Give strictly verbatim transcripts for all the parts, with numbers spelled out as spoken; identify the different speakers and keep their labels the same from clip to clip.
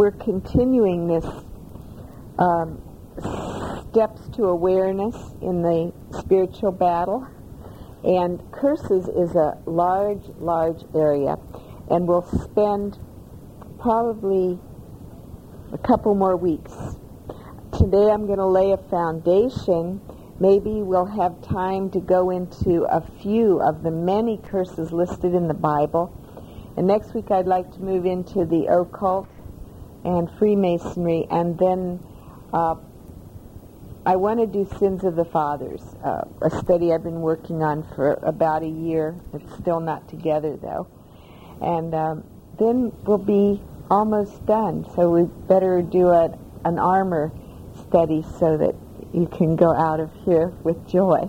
Speaker 1: we're continuing this um, steps to awareness in the spiritual battle. And curses is a large, large area. And we'll spend probably a couple more weeks. Today I'm going to lay a foundation. Maybe we'll have time to go into a few of the many curses listed in the Bible. And next week I'd like to move into the occult and Freemasonry, and then uh, I want to do Sins of the Fathers, uh, a study I've been working on for about a year. It's still not together, though. And um, then we'll be almost done, so we better do a, an armor study so that you can go out of here with joy.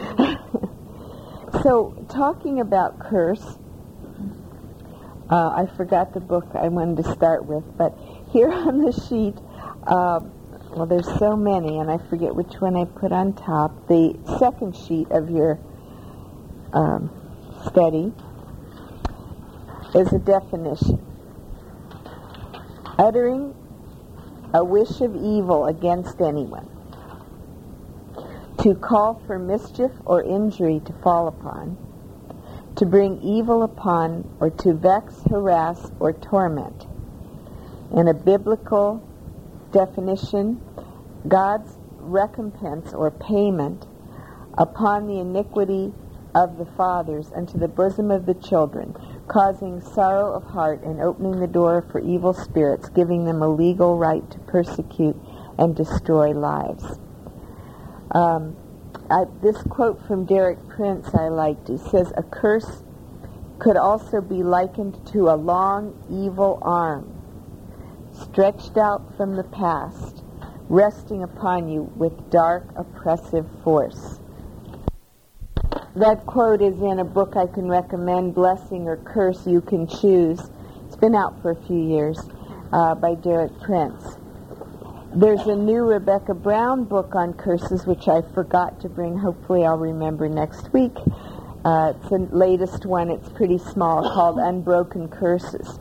Speaker 1: So, talking about curse, uh, I forgot the book I wanted to start with, but here on the sheet, uh, well, there's so many, and I forget which one I put on top. The second sheet of your um, study is a definition. Uttering a wish of evil against anyone. To call for mischief or injury to fall upon. To bring evil upon, or to vex, harass, or torment. In a biblical definition, God's recompense or payment upon the iniquity of the fathers unto the bosom of the children, causing sorrow of heart and opening the door for evil spirits, giving them a legal right to persecute and destroy lives. Um, I, this quote from Derek Prince I liked. He says, a curse could also be likened to a long evil arm stretched out from the past, resting upon you with dark, oppressive force. That quote is in a book I can recommend, Blessing or Curse, You Can Choose. It's been out for a few years, uh, by Derek Prince. There's a new Rebecca Brown book on curses, which I forgot to bring. Hopefully I'll remember next week. Uh, it's the latest one. It's pretty small, called Unbroken Curses.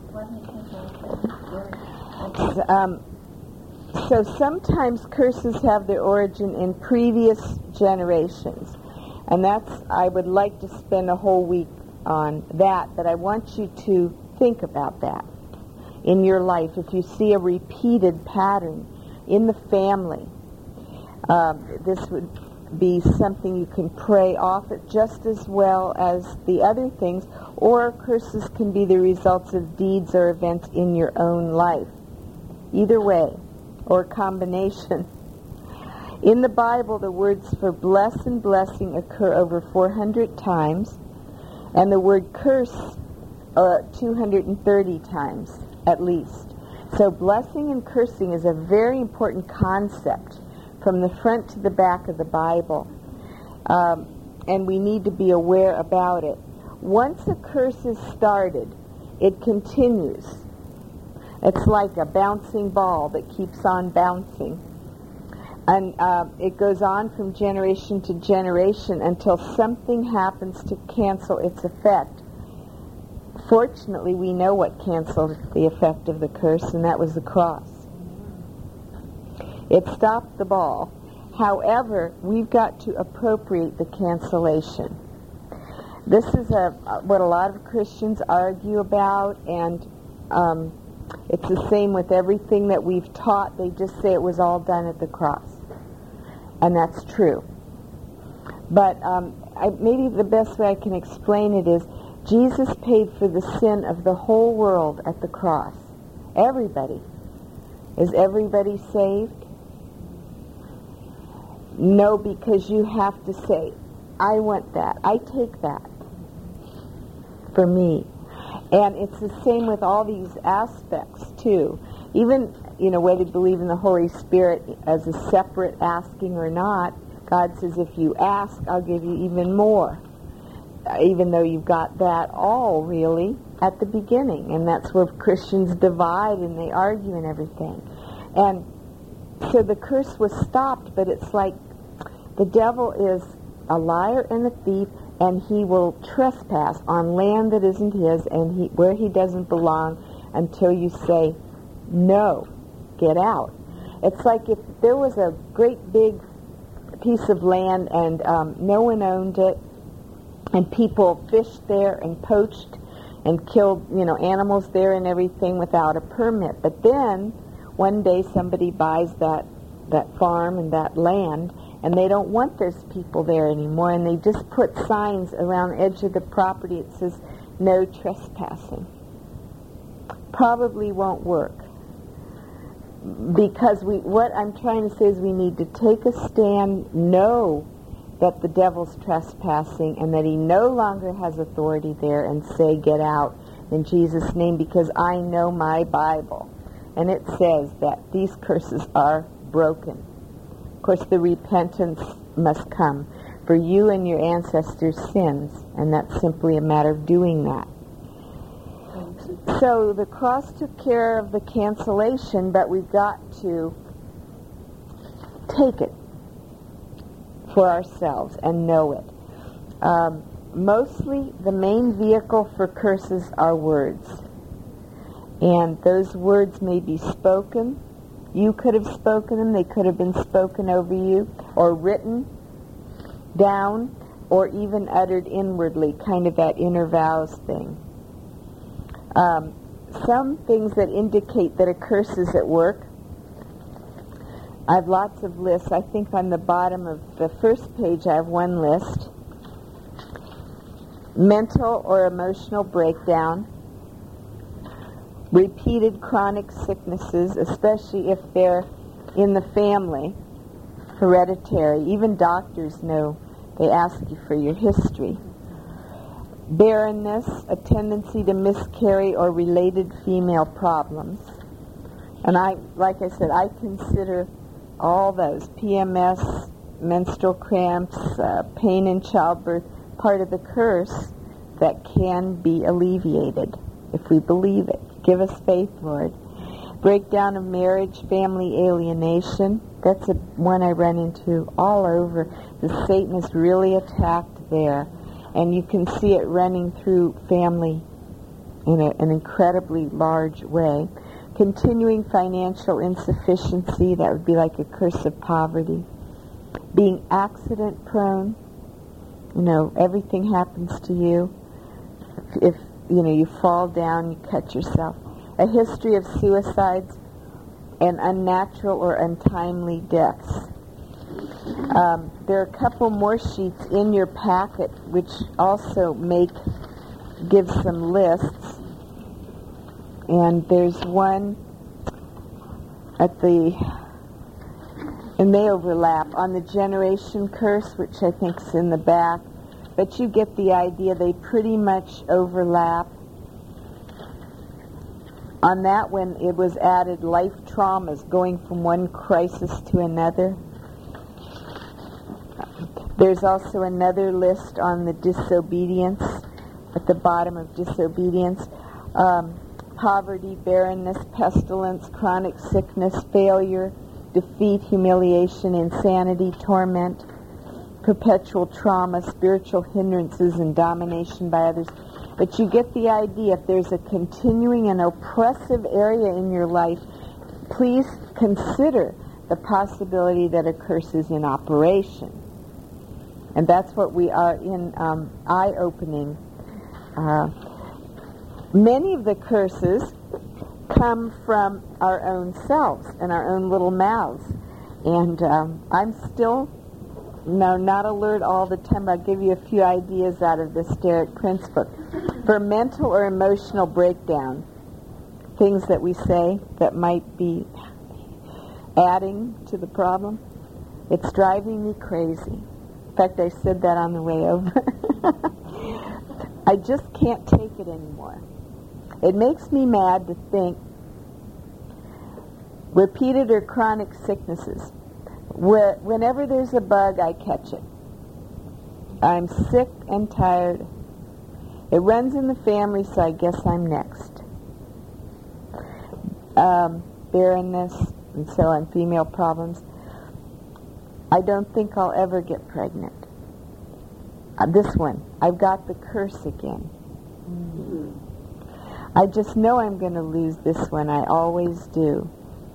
Speaker 1: Um, so sometimes curses have their origin in previous generations. And that's, I would like to spend a whole week on that, but I want you to think about that in your life. If you see a repeated pattern in the family, um, this would be something you can pray off it just as well as the other things, or curses can be the results of deeds or events in your own life. Either way, or a combination. In the Bible, the words for bless and blessing occur over four hundred times, and the word curse uh, two hundred thirty times at least. So blessing and cursing is a very important concept from the front to the back of the Bible, um, and we need to be aware about it. Once a curse is started, it continues. It's like a bouncing ball that keeps on bouncing. And uh, it goes on from generation to generation until something happens to cancel its effect. Fortunately, we know what canceled the effect of the curse, and that was the cross. It stopped the ball. However, we've got to appropriate the cancellation. This is a, what a lot of Christians argue about, and um, it's the same with everything that we've taught. They just say it was all done at the cross. And that's true. But um, I, maybe the best way I can explain it is Jesus paid for the sin of the whole world at the cross. Everybody. Is everybody saved? No, because you have to say, I want that. I take that for me. And it's the same with all these aspects, too. Even, you know, whether you believe in the Holy Spirit as a separate asking or not, God says, if you ask, I'll give you even more. Even though you've got that all, really, at the beginning. And that's where Christians divide and they argue and everything. And so the curse was stopped, but it's like the devil is a liar and a thief, and he will trespass on land that isn't his and he, where he doesn't belong until you say, no, get out. It's like if there was a great big piece of land and um, no one owned it, and people fished there and poached and killed, you know, animals there and everything without a permit. But then one day somebody buys that that farm and that land, and they don't want those people there anymore, and they just put signs around the edge of the property. It says no trespassing. Probably won't work, because we what I'm trying to say is we need to take a stand, know that the devil's trespassing and that he no longer has authority there, and say, get out in Jesus' name, because I know my Bible, and it says that these curses are broken. Of course, the repentance must come for you and your ancestors' sins, and that's simply a matter of doing that. So the cross took care of the cancellation, but we've got to take it for ourselves and know it. Um, mostly the main vehicle for curses are words. And those words may be spoken. You could have spoken them. They could have been spoken over you, or written down, or even uttered inwardly, kind of that inner vows thing. Um, some things that indicate that a curse is at work. I have lots of lists. I think on the bottom of the first page I have one list. Mental or emotional breakdown. Repeated chronic sicknesses, especially if they're in the family, hereditary. Even doctors know. They ask you for your history. Barrenness, a tendency to miscarry, or related female problems. And I, like I said, I consider all those, P M S, menstrual cramps, uh, pain in childbirth, part of the curse that can be alleviated if we believe it. Give us faith, Lord. Breakdown of marriage, family alienation. That's a one I run into all over. The Satan is really attacked there. And you can see it running through family in a, an incredibly large way. Continuing financial insufficiency, that would be like a curse of poverty. Being accident prone, you know, everything happens to you. If, if you know, you fall down, you cut yourself. A history of suicides and unnatural or untimely deaths. Um, there are a couple more sheets in your packet which also make, give some lists. And there's one at the, and they overlap, on the generation curse, which I think is in the back. But you get the idea, they pretty much overlap. On that one, it was added life traumas, going from one crisis to another. There's also another list on the disobedience, at the bottom of disobedience. Um, poverty, barrenness, pestilence, chronic sickness, failure, defeat, humiliation, insanity, torment, perpetual trauma, spiritual hindrances, and domination by others. But you get the idea. If there's a continuing and oppressive area in your life, please consider the possibility that a curse is in operation. And that's what we are in um, eye-opening. Uh, many of the curses come from our own selves and our own little mouths. And um, I'm still, no, not alert all the time, but I'll give you a few ideas out of this Derek Prince book. For mental or emotional breakdown, things that we say that might be adding to the problem, it's driving me crazy. In fact, I said that on the way over. I just can't take it anymore. It makes me mad to think repeated or chronic sicknesses. Whenever there's a bug, I catch it. I'm sick and tired. It runs in the family, so I guess I'm next. Um, barrenness and so on, female problems. I don't think I'll ever get pregnant. Uh, this one, I've got the curse again. Mm-hmm. I just know I'm going to lose this one. I always do.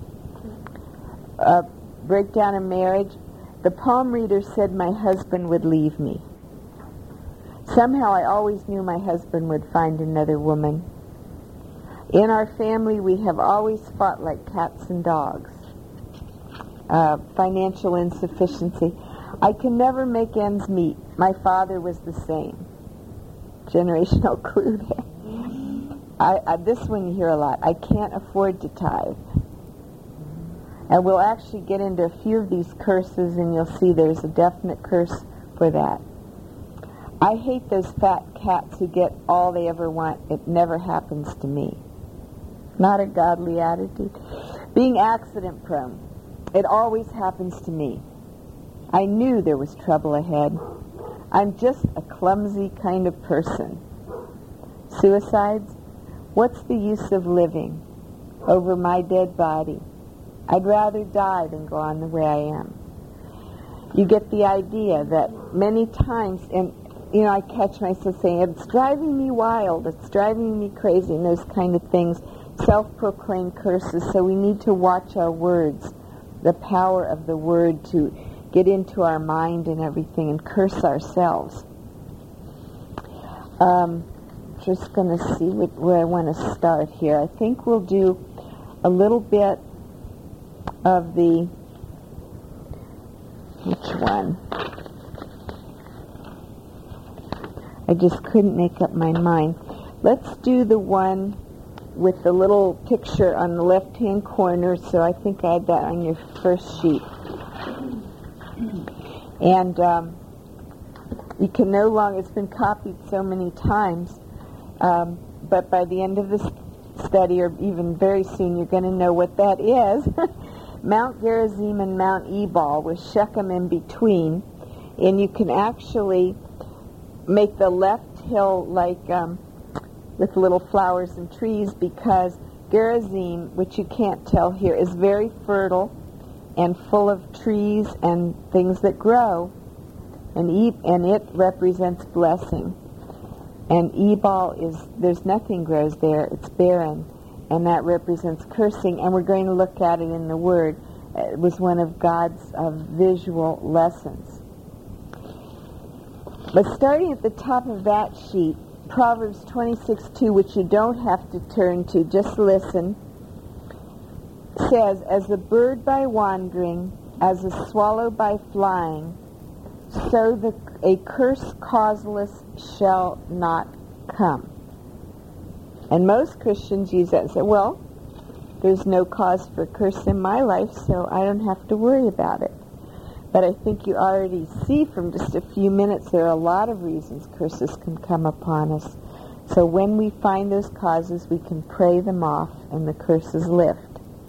Speaker 1: Uh, breakdown in marriage. The palm reader said my husband would leave me. Somehow I always knew my husband would find another woman. In our family, we have always fought like cats and dogs. Uh, financial insufficiency. I can never make ends meet. My father was the same. Generational clue there. I, I, this one you hear a lot. I can't afford to tithe. And we'll actually get into a few of these curses, and you'll see there's a definite curse for that. I hate those fat cats who get all they ever want. It never happens to me. Not a godly attitude. Being accident prone. It always happens to me. I knew there was trouble ahead. I'm just a clumsy kind of person. Suicides? What's the use of living over my dead body? I'd rather die than go on the way I am. You get the idea that many times, and you know, I catch myself saying, it's driving me wild, it's driving me crazy, and those kind of things, self-proclaimed curses. So we need to watch our words, the power of the word to get into our mind and everything and curse ourselves. Um, just going to see what, where I want to start here. I think we'll do a little bit of the, which one? I just couldn't make up my mind. Let's do the one with the little picture on the left-hand corner, so I think I had that on your first sheet. And um, you can no longer, it's been copied so many times, um, but by the end of this study, or even very soon, you're going to know what that is. Mount Gerizim and Mount Ebal, with Shechem in between, and you can actually make the left hill like um, with little flowers and trees, because Gerizim, which you can't tell here, is very fertile and full of trees and things that grow, and e- and it represents blessing. And Ebal is, there's nothing grows there, it's barren, and that represents cursing, and we're going to look at it in the Word. It was one of God's uh, visual lessons. But starting at the top of that sheet, Proverbs twenty-six two, which you don't have to turn to, just listen, says, as a bird by wandering, as a swallow by flying, so the, a curse causeless shall not come. And most Christians use that and say, well, there's no cause for curse in my life, so I don't have to worry about it. But I think you already see from just a few minutes there are a lot of reasons curses can come upon us. So when we find those causes, we can pray them off and the curses lift.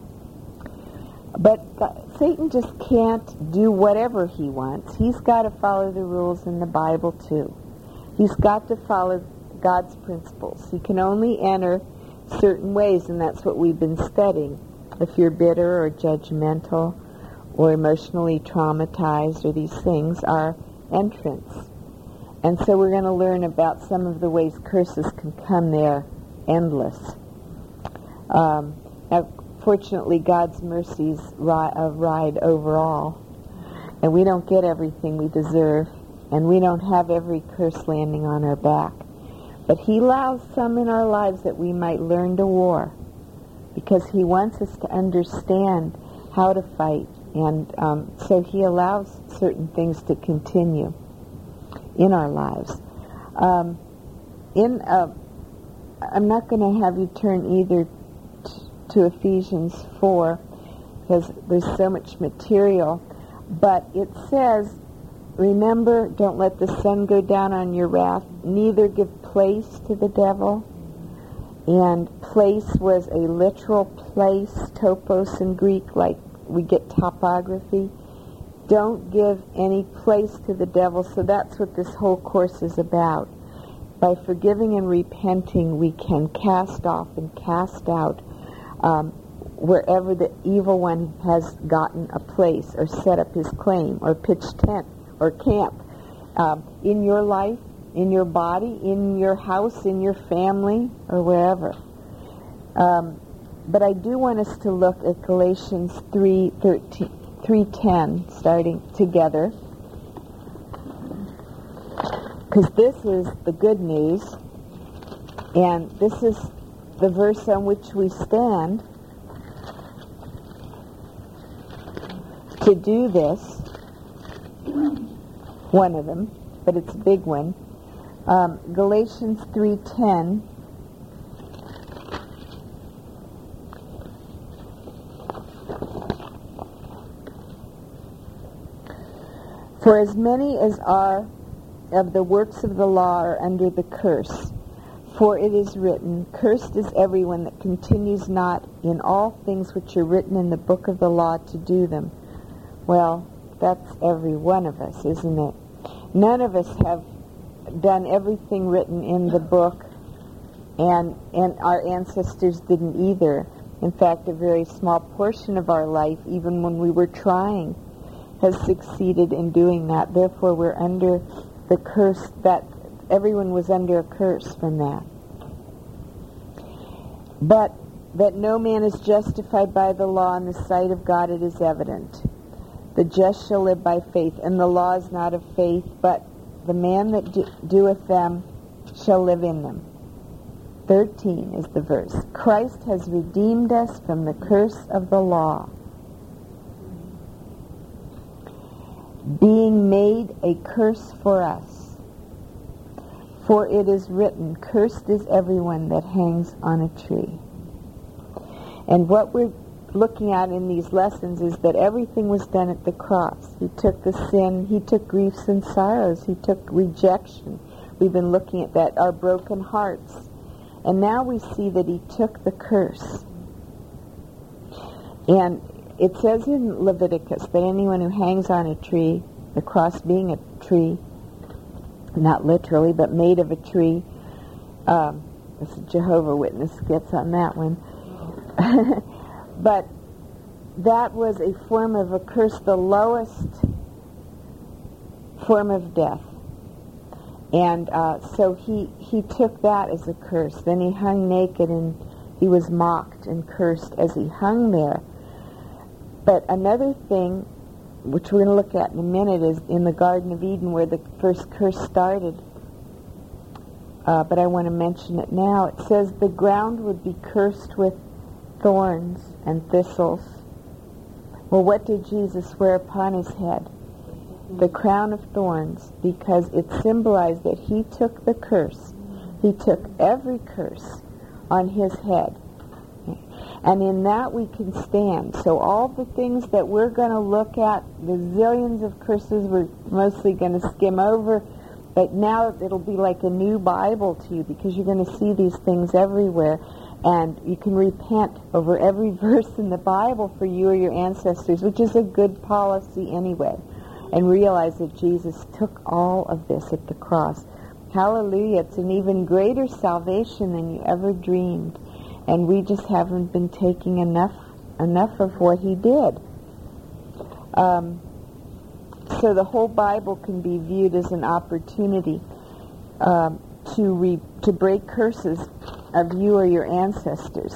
Speaker 1: But Satan just can't do whatever he wants. He's got to follow the rules in the Bible too. He's got to follow God's principles. He can only enter certain ways, and that's what we've been studying. If you're bitter or judgmental or emotionally traumatized, or these things are entrance. And so we're going to learn about some of the ways curses can come there, endless. Um, now, fortunately, God's mercies ri- uh, ride over all, and we don't get everything we deserve, and we don't have every curse landing on our back. But he allows some in our lives that we might learn to war, because he wants us to understand how to fight, and um, so he allows certain things to continue in our lives. Um, in uh, I'm not going to have you turn either t- to Ephesians four, because there's so much material, but it says, remember, don't let the sun go down on your wrath, neither give place to the devil. And place was a literal place, topos in Greek, like we get topography. Don't give any place to the devil. So that's what this whole course is about. By forgiving and repenting, we can cast off and cast out um, wherever the evil one has gotten a place or set up his claim or pitched tent or camp um, in your life, in your body, in your house, in your family, or wherever. Um, but I do want us to look at Galatians three thirteen, three ten, starting together, because this is the good news, and this is the verse on which we stand to do this, one of them, but it's a big one. Um, Galatians three ten. For as many as are of the works of the law are under the curse. For it is written, Cursed is everyone that continues not in all things which are written in the book of the law to do them. Well, that's every one of us, isn't it? None of us have done everything written in the book, and and our ancestors didn't either. In fact, a very small portion of our life, even when we were trying, has succeeded in doing that. Therefore, we're under the curse, that everyone was under a curse from that. But that no man is justified by the law in the sight of God, it is evident. The just shall live by faith, and the law is not of faith, but the man that do, doeth them shall live in them. thirteen is the verse. Christ has redeemed us from the curse of the law, being made a curse for us. For it is written, Cursed is everyone that hangs on a tree. And what we're looking at in these lessons is that everything was done at the cross. He took the sin, he took griefs and sorrows, he took rejection. We've been looking at that, our broken hearts. And now we see that he took the curse. And it says in Leviticus that anyone who hangs on a tree, the cross being a tree, not literally, but made of a tree, um, this Jehovah's Witness gets on that one, but that was a form of a curse, the lowest form of death. And uh, so he, he took that as a curse. Then he hung naked, and he was mocked and cursed as he hung there. But another thing, which we're going to look at in a minute, is in the Garden of Eden where the first curse started. Uh, but I want to mention it now. It says the ground would be cursed with thorns and thistles. Well, what did Jesus wear upon his head? The crown of thorns, because it symbolized that he took the curse. He took every curse on his head. And in that we can stand. So all the things that we're going to look at, the zillions of curses we're mostly going to skim over, but now it'll be like a new Bible to you, because you're going to see these things everywhere. And you can repent over every verse in the Bible for you or your ancestors, which is a good policy anyway. And realize that Jesus took all of this at the cross. Hallelujah. It's an even greater salvation than you ever dreamed. And we just haven't been taking enough enough of what he did. Um, so the whole Bible can be viewed as an opportunity um, to re- to break curses of you or your ancestors.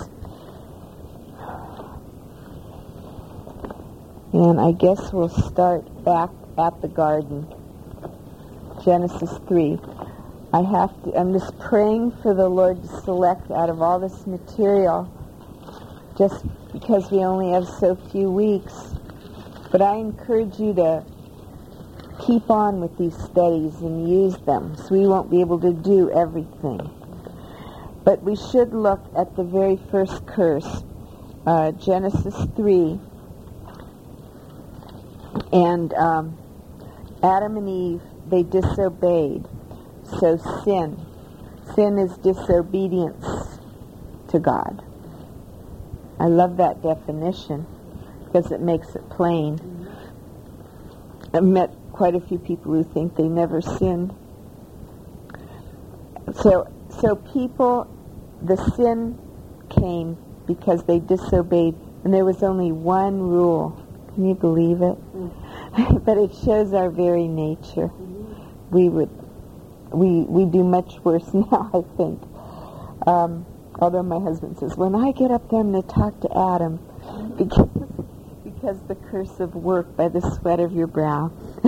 Speaker 1: And I guess we'll start back at the garden. Genesis three. I have to, I'm just praying for the Lord to select out of all this material, just because we only have so few weeks. But I encourage you to keep on with these studies and use them, so we won't be able to do everything. But we should look at the very first curse, uh, Genesis three. And um, Adam and Eve, they disobeyed. So sin. Sin is disobedience to God. I love that definition because it makes it plain. I've met quite a few people who think they never sinned. So, so people, the sin came because they disobeyed, and there was only one rule. Can you believe it? Mm. But it shows our very nature. Mm-hmm. We would, we we do much worse now, I think. Um, Although my husband says, when I get up there, I'm going to talk to Adam, because, because the curse of work by the sweat of your brow.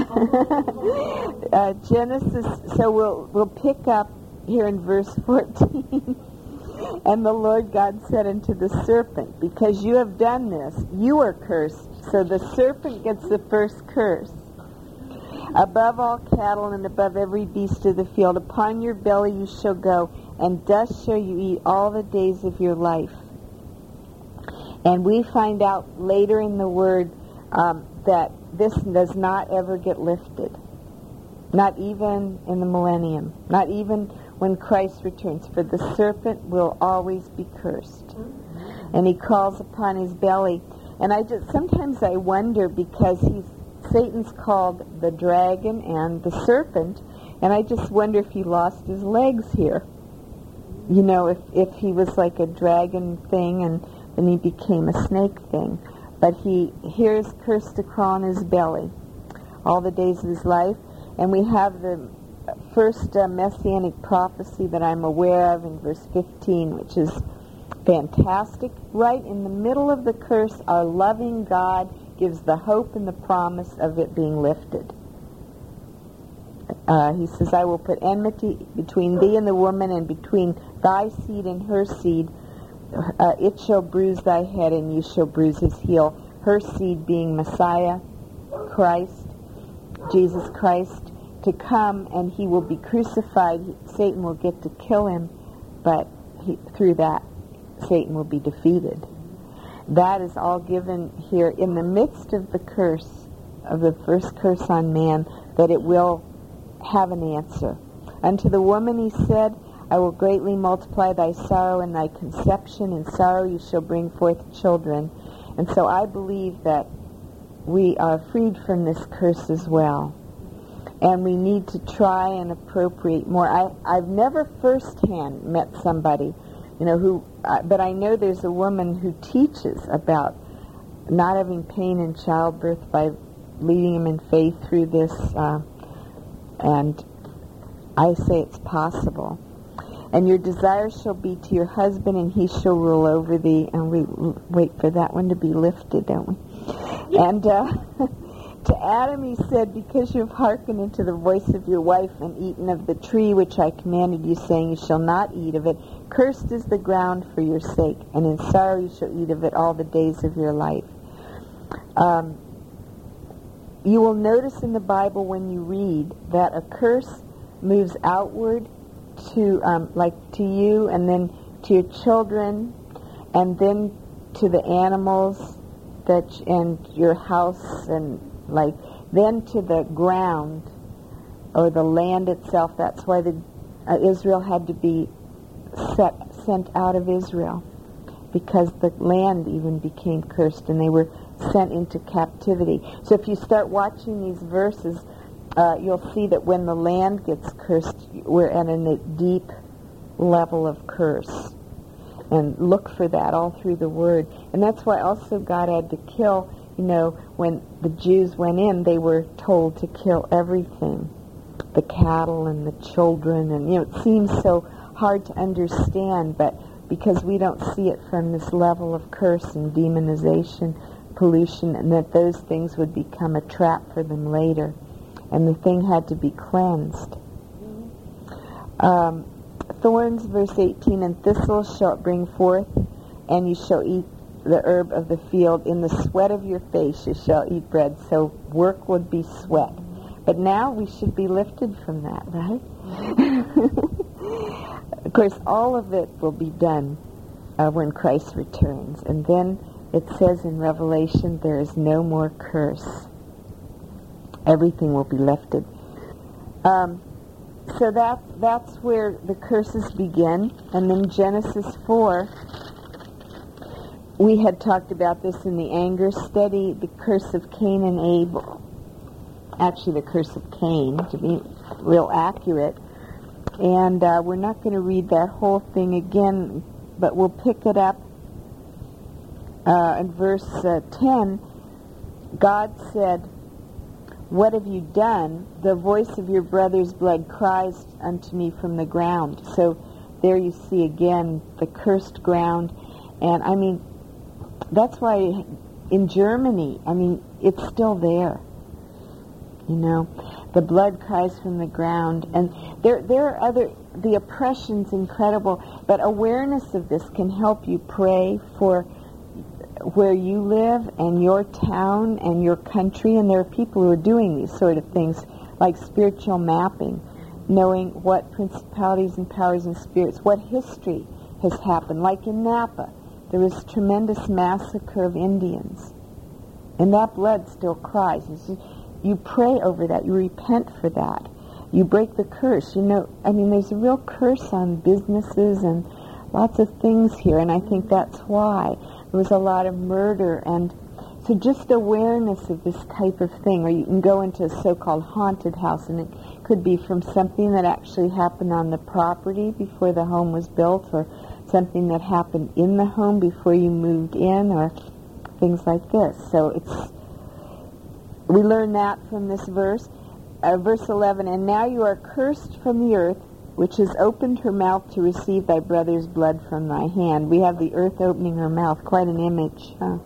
Speaker 1: uh, Genesis, so we'll, we'll pick up here in verse fourteen. And the Lord God said unto the serpent, because you have done this, you are cursed. So the serpent gets the first curse. Above all cattle and above every beast of the field, upon your belly you shall go, and dust shall you eat all the days of your life. And we find out later in the Word um, that this does not ever get lifted. Not even in the millennium. Not even when Christ returns. For the serpent will always be cursed. And he crawls upon his belly. And I just sometimes I wonder, because he's Satan's called the dragon and the serpent, and I just wonder if he lost his legs here. You know, if, if he was like a dragon thing and then he became a snake thing. But he here is cursed to crawl on his belly all the days of his life. And we have the first uh, messianic prophecy that I'm aware of in verse fifteen, which is fantastic. Right in the middle of the curse, our loving God gives the hope and the promise of it being lifted. Uh, he says, I will put enmity between thee and the woman, and between thy seed and her seed. Uh, it shall bruise thy head, and you shall bruise his heel. Her seed being Messiah, Christ, Jesus Christ, to come, and he will be crucified. Satan will get to kill him, but he, through that, Satan will be defeated. That is all given here in the midst of the curse, of the first curse on man, that it will have an answer. Unto the woman he said, I will greatly multiply thy sorrow and thy conception. In sorrow you shall bring forth children. And so I believe that we are freed from this curse as well. And we need to try and appropriate more. I, I've never firsthand met somebody, you know, who, uh, but I know there's a woman who teaches about not having pain in childbirth by leading them in faith through this, uh, and I say it's possible. And your desire shall be to your husband, and he shall rule over thee. And we wait for that one to be lifted, don't we? And uh, to Adam he said, because you have hearkened unto the voice of your wife, and eaten of the tree which I commanded you, saying, you shall not eat of it, cursed is the ground for your sake, and in sorrow you shall eat of it all the days of your life. Um, you will notice in the Bible when you read that a curse moves outward to, um, like to you, and then to your children, and then to the animals that and your house, and like then to the ground or the land itself. That's why the uh, Israel had to be set, sent out of Israel, because the land even became cursed and they were sent into captivity. So if you start watching these verses, uh, you'll see that when the land gets cursed, we're at a deep level of curse. And look for that all through the Word. And that's why also God had to kill, you know, when the Jews went in, they were told to kill everything. The cattle and the children. And, you know, it seems so hard to understand, but because we don't see it from this level of curse and demonization, pollution, and that those things would become a trap for them later. And the thing had to be cleansed. Um, thorns, verse eighteen, and thistles shall it bring forth, and you shall eat the herb of the field. In the sweat of your face you shall eat bread. So work would be sweat. But now we should be lifted from that, right? Of course, all of it will be done uh, when Christ returns. And then it says in Revelation, there is no more curse. Everything will be lifted. Um, so that that's where the curses begin. And then Genesis four, we had talked about this in the anger study, the curse of Cain and Abel. Actually, the curse of Cain, to be real accurate. And uh, we're not going to read that whole thing again, but we'll pick it up uh, in verse uh, ten. God said, what have you done? The voice of your brother's blood cries unto me from the ground. So there you see again the cursed ground. And I mean, that's why in Germany, I mean, it's still there. You know, the blood cries from the ground. And there, there are other, the oppression's incredible, but awareness of this can help you pray for where you live and your town and your country. And there are people who are doing these sort of things, like spiritual mapping, knowing what principalities and powers and spirits, what history has happened. Like in Napa, there was tremendous massacre of Indians, and that blood still cries. You, you pray over that. You repent for that. You break the curse. You know, I mean, there's a real curse on businesses and lots of things here, and I think that's why there was a lot of murder. And so just awareness of this type of thing, or you can go into a so-called haunted house, and it could be from something that actually happened on the property before the home was built, or something that happened in the home before you moved in, or things like this. So it's, we learn that from this verse. Uh, verse eleven, and now you are cursed from the earth, which has opened her mouth to receive thy brother's blood from thy hand. We have the earth opening her mouth, quite an image. Huh?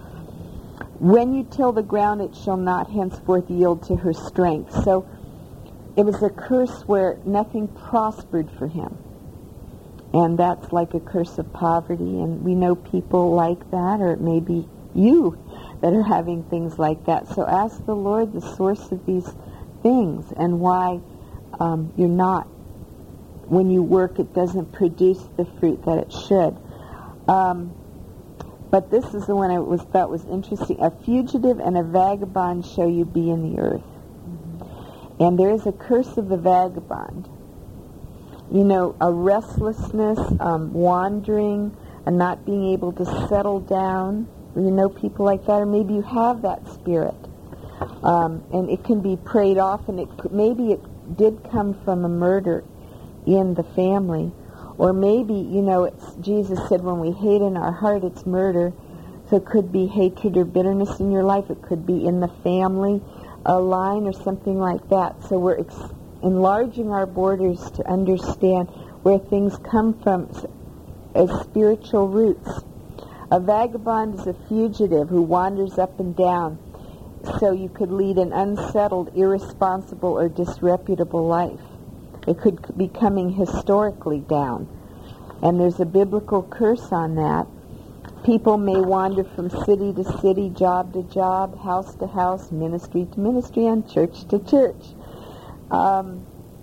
Speaker 1: When you till the ground, it shall not henceforth yield to her strength. So it was a curse where nothing prospered for him. And that's like a curse of poverty, and we know people like that, or it may be you that are having things like that. So ask the Lord the source of these things and why um, you're not, when you work, it doesn't produce the fruit that it should. Um, but this is the one I was thought was interesting. A fugitive and a vagabond shall you be in the earth. Mm-hmm. And there is a curse of the vagabond. You know, a restlessness, um, wandering, and not being able to settle down. You know people like that, or maybe you have that spirit. Um, and it can be prayed off, and it maybe it did come from a murder in the family. Or maybe, you know, it's, Jesus said when we hate in our heart, it's murder. So it could be hatred or bitterness in your life. It could be in the family a line or something like that. So we're ex- enlarging our borders to understand where things come from as spiritual roots. A vagabond is a fugitive who wanders up and down. So you could lead an unsettled, irresponsible, or disreputable life. It could be coming historically down. And there's a biblical curse on that. People may wander from city to city, job to job, house to house, ministry to ministry, and church to church. Um,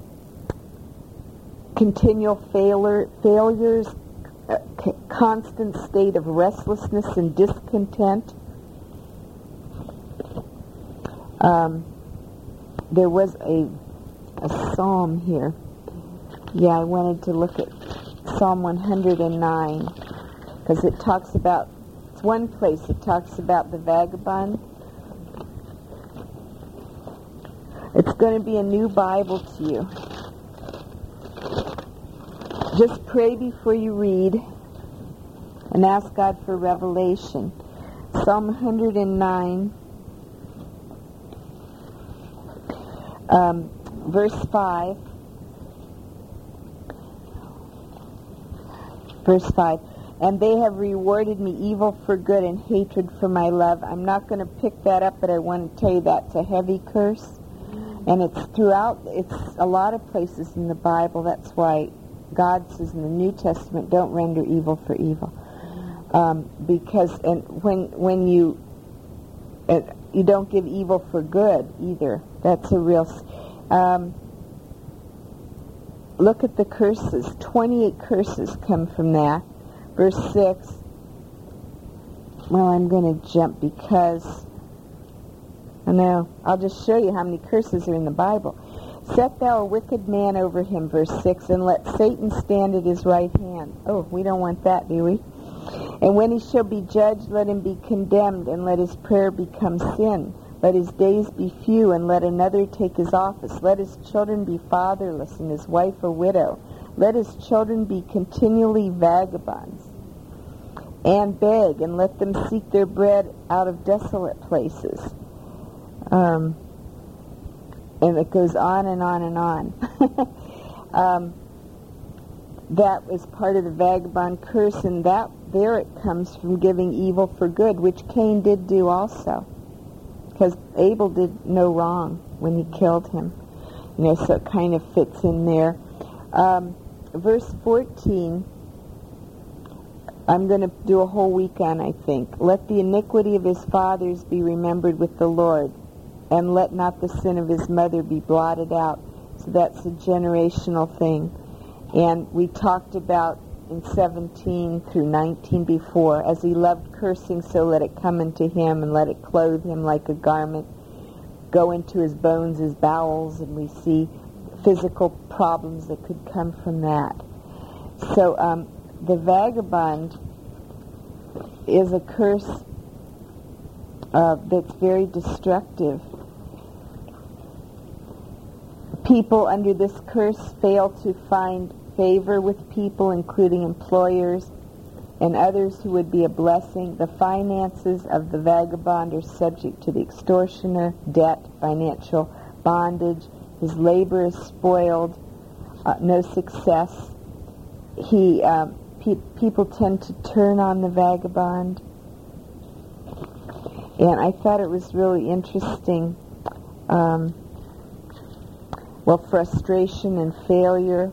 Speaker 1: continual failure, failures, a c- constant state of restlessness and discontent. Um, there was a a psalm here. Yeah, I wanted to look at Psalm one hundred nine, because it talks about, it's one place it talks about the vagabond. It's going to be a new Bible to you. Just pray before you read and ask God for revelation. Psalm one hundred nine, um, verse five. Verse five. And they have rewarded me evil for good and hatred for my love. I'm not going to pick that up, but I want to tell you that's a heavy curse. And it's throughout, it's a lot of places in the Bible. That's why God says in the New Testament, don't render evil for evil. Um, because and when when you uh, you don't give evil for good either. That's a real... Um, look at the curses. twenty-eight curses come from that. Verse six. Well, I'm going to jump because... I know. I'll just show you how many curses are in the Bible. Set thou a wicked man over him, verse six, and let Satan stand at his right hand. Oh, we don't want that, do we? And when he shall be judged, let him be condemned, and let his prayer become sin. Let his days be few, and let another take his office. Let his children be fatherless, and his wife a widow. Let his children be continually vagabonds, and beg, and let them seek their bread out of desolate places. Um, and it goes on and on and on. um, that was part of the vagabond curse, and that there it comes from giving evil for good, which Cain did do also, because Abel did no wrong when he killed him. You know, so it kind of fits in there. Um, verse fourteen, I'm going to do a whole week on, I think. Let the iniquity of his fathers be remembered with the Lord, and let not the sin of his mother be blotted out. So that's a generational thing. And we talked about in seventeen through nineteen before, as he loved cursing, so let it come into him, and let it clothe him like a garment, go into his bones, his bowels, and we see physical problems that could come from that. So um, the vagabond is a curse uh, that's very destructive. People under this curse fail to find favor with people, including employers and others who would be a blessing. The finances of the vagabond are subject to the extortioner, debt, financial bondage. His labor is spoiled, uh, no success. He, uh, pe- people tend to turn on the vagabond. And I thought it was really interesting. Um, well, frustration and failure.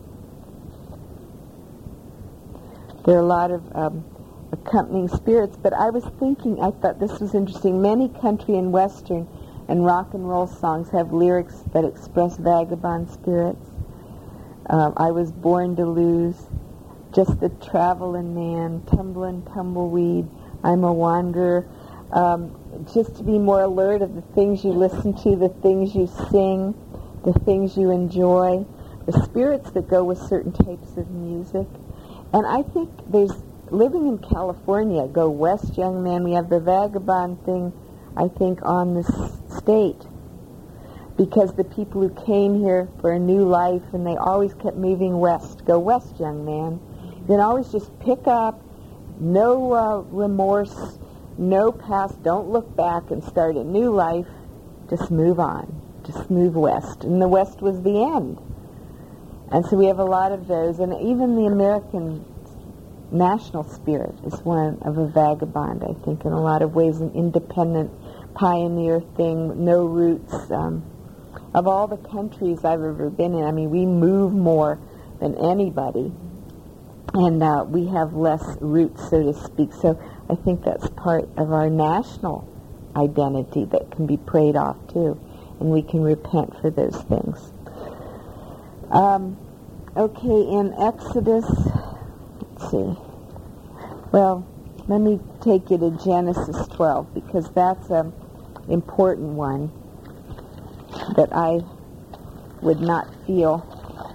Speaker 1: There are a lot of um, accompanying spirits, but I was thinking, I thought this was interesting. Many country and western and rock and roll songs have lyrics that express vagabond spirits. Um, I was born to lose, just a traveling man, tumbling tumbleweed, I'm a wanderer. Um, just to be more alert of the things you listen to, the things you sing, the things you enjoy, the spirits that go with certain types of music. And I think there's, living in California, go west, young man, we have the vagabond thing, I think, on this state. Because the people who came here for a new life, and they always kept moving west. Go west, young man. Then always just pick up, no uh, remorse, no past, don't look back and start a new life. Just move on. Just move west. And the west was the end. And so we have a lot of those, and even the American national spirit is one of a vagabond, I think, in a lot of ways, an independent pioneer thing, no roots. Um, of all the countries I've ever been in, I mean, we move more than anybody, and uh, we have less roots, so to speak. So I think that's part of our national identity that can be preyed off, too, and we can repent for those things. Um, okay, in Exodus, let's see. Well, let me take you to Genesis twelve, because that's an important one that I would not feel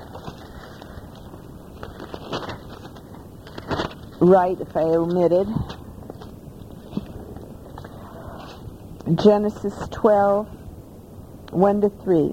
Speaker 1: right if I omitted. Genesis twelve, one to three.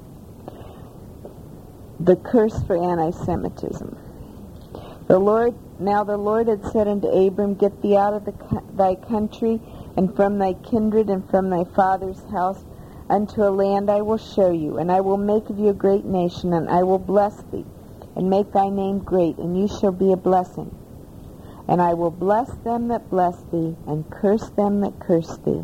Speaker 1: The curse for anti-Semitism. The Lord, now the Lord had said unto Abram, Get thee out of the, thy country, and from thy kindred, and from thy father's house, unto a land I will show you, and I will make of you a great nation, and I will bless thee, and make thy name great, and you shall be a blessing. And I will bless them that bless thee, and curse them that curse thee.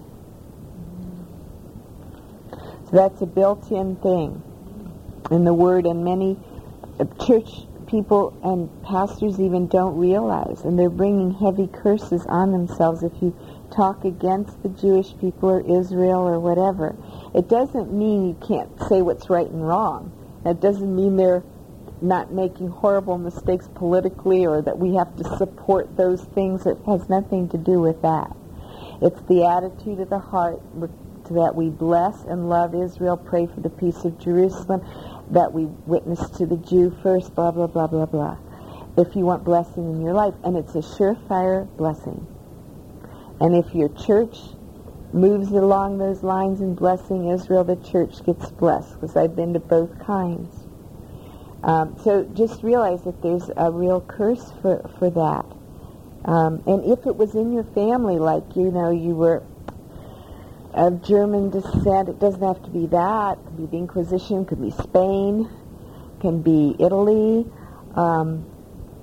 Speaker 1: So that's a built-in thing in the Word, and many church people and pastors even don't realize, and they're bringing heavy curses on themselves if you talk against the Jewish people or Israel or whatever. It doesn't mean you can't say what's right and wrong. That doesn't mean they're not making horrible mistakes politically, or that we have to support those things. It has nothing to do with that. It's the attitude of the heart that we bless and love Israel, pray for the peace of Jerusalem, that we witness to the Jew first, blah, blah, blah, blah, blah. If you want blessing in your life, and it's a surefire blessing. And if your church moves along those lines in blessing Israel, the church gets blessed, because I've been to both kinds. Um, so just realize that there's a real curse for, for that. Um, and if it was in your family, like, you know, you were of German descent, it doesn't have to be that. It could be the Inquisition, it could be Spain, it can be Italy. Um,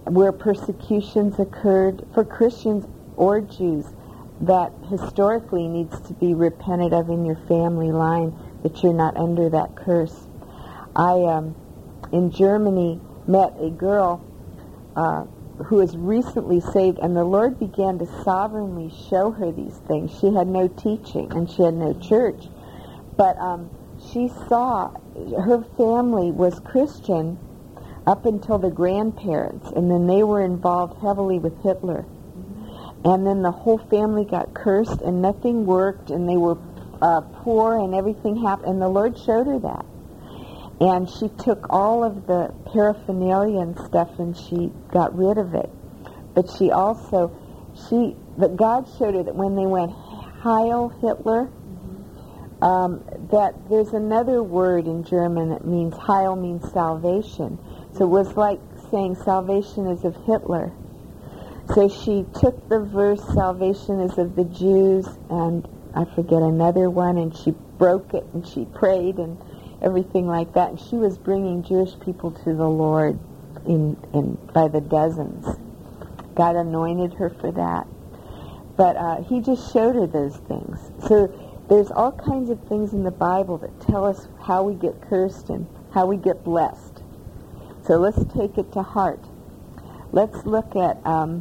Speaker 1: where persecutions occurred for Christians or Jews, that historically needs to be repented of in your family line, that you're not under that curse. I, um, in Germany, met a girl uh, who was recently saved, and the Lord began to sovereignly show her these things. She had no teaching, and she had no church, but um, she saw her family was Christian up until the grandparents, and then they were involved heavily with Hitler. And then the whole family got cursed, and nothing worked, and they were uh, poor, and everything happened. And the Lord showed her that. And she took all of the paraphernalia and stuff, and she got rid of it. But she also, she, but God showed her that when they went, Heil Hitler, um, that there's another word in German that means, Heil means salvation. So it was like saying salvation is of Hitler. So she took the verse, salvation is of the Jews, and I forget another one, and she broke it, and she prayed, and everything like that. And she was bringing Jewish people to the Lord in, in by the dozens. God anointed her for that. But uh, he just showed her those things. So there's all kinds of things in the Bible that tell us how we get cursed and how we get blessed. So let's take it to heart. Let's look at... Um,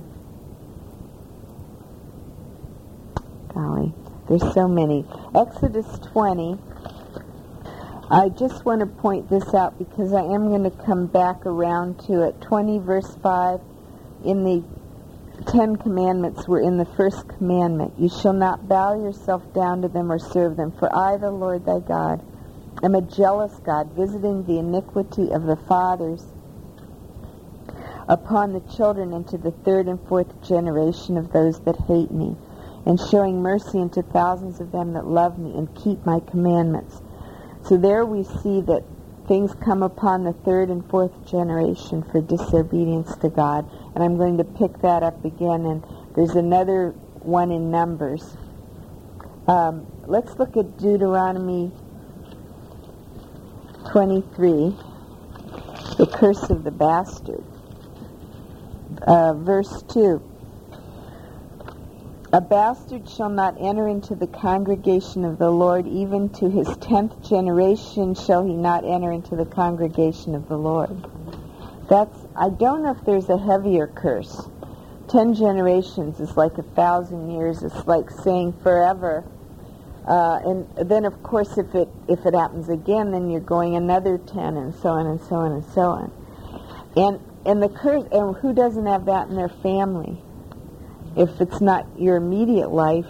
Speaker 1: Golly, there's so many. Exodus twenty. I just want to point this out because I am going to come back around to it. twenty verse five. In the Ten Commandments were in the first commandment. You shall not bow yourself down to them or serve them, for I, the Lord thy God, am a jealous God, visiting the iniquity of the fathers upon the children into the third and fourth generation of those that hate me, and showing mercy unto thousands of them that love me and keep my commandments. So there we see that things come upon the third and fourth generation for disobedience to God. And I'm going to pick that up again. And there's another one in Numbers. Um, let's look at Deuteronomy twenty-three, the curse of the bastard. Uh, verse two. A bastard shall not enter into the congregation of the Lord, even to his tenth generation shall he not enter into the congregation of the Lord. That's, I don't know if there's a heavier curse. Ten generations is like a thousand years. It's like saying forever. Uh, and then, of course, if it if it happens again, then you're going another ten, and so on and so on and so on. And and the curse, and who doesn't have that in their family? If it's not your immediate life,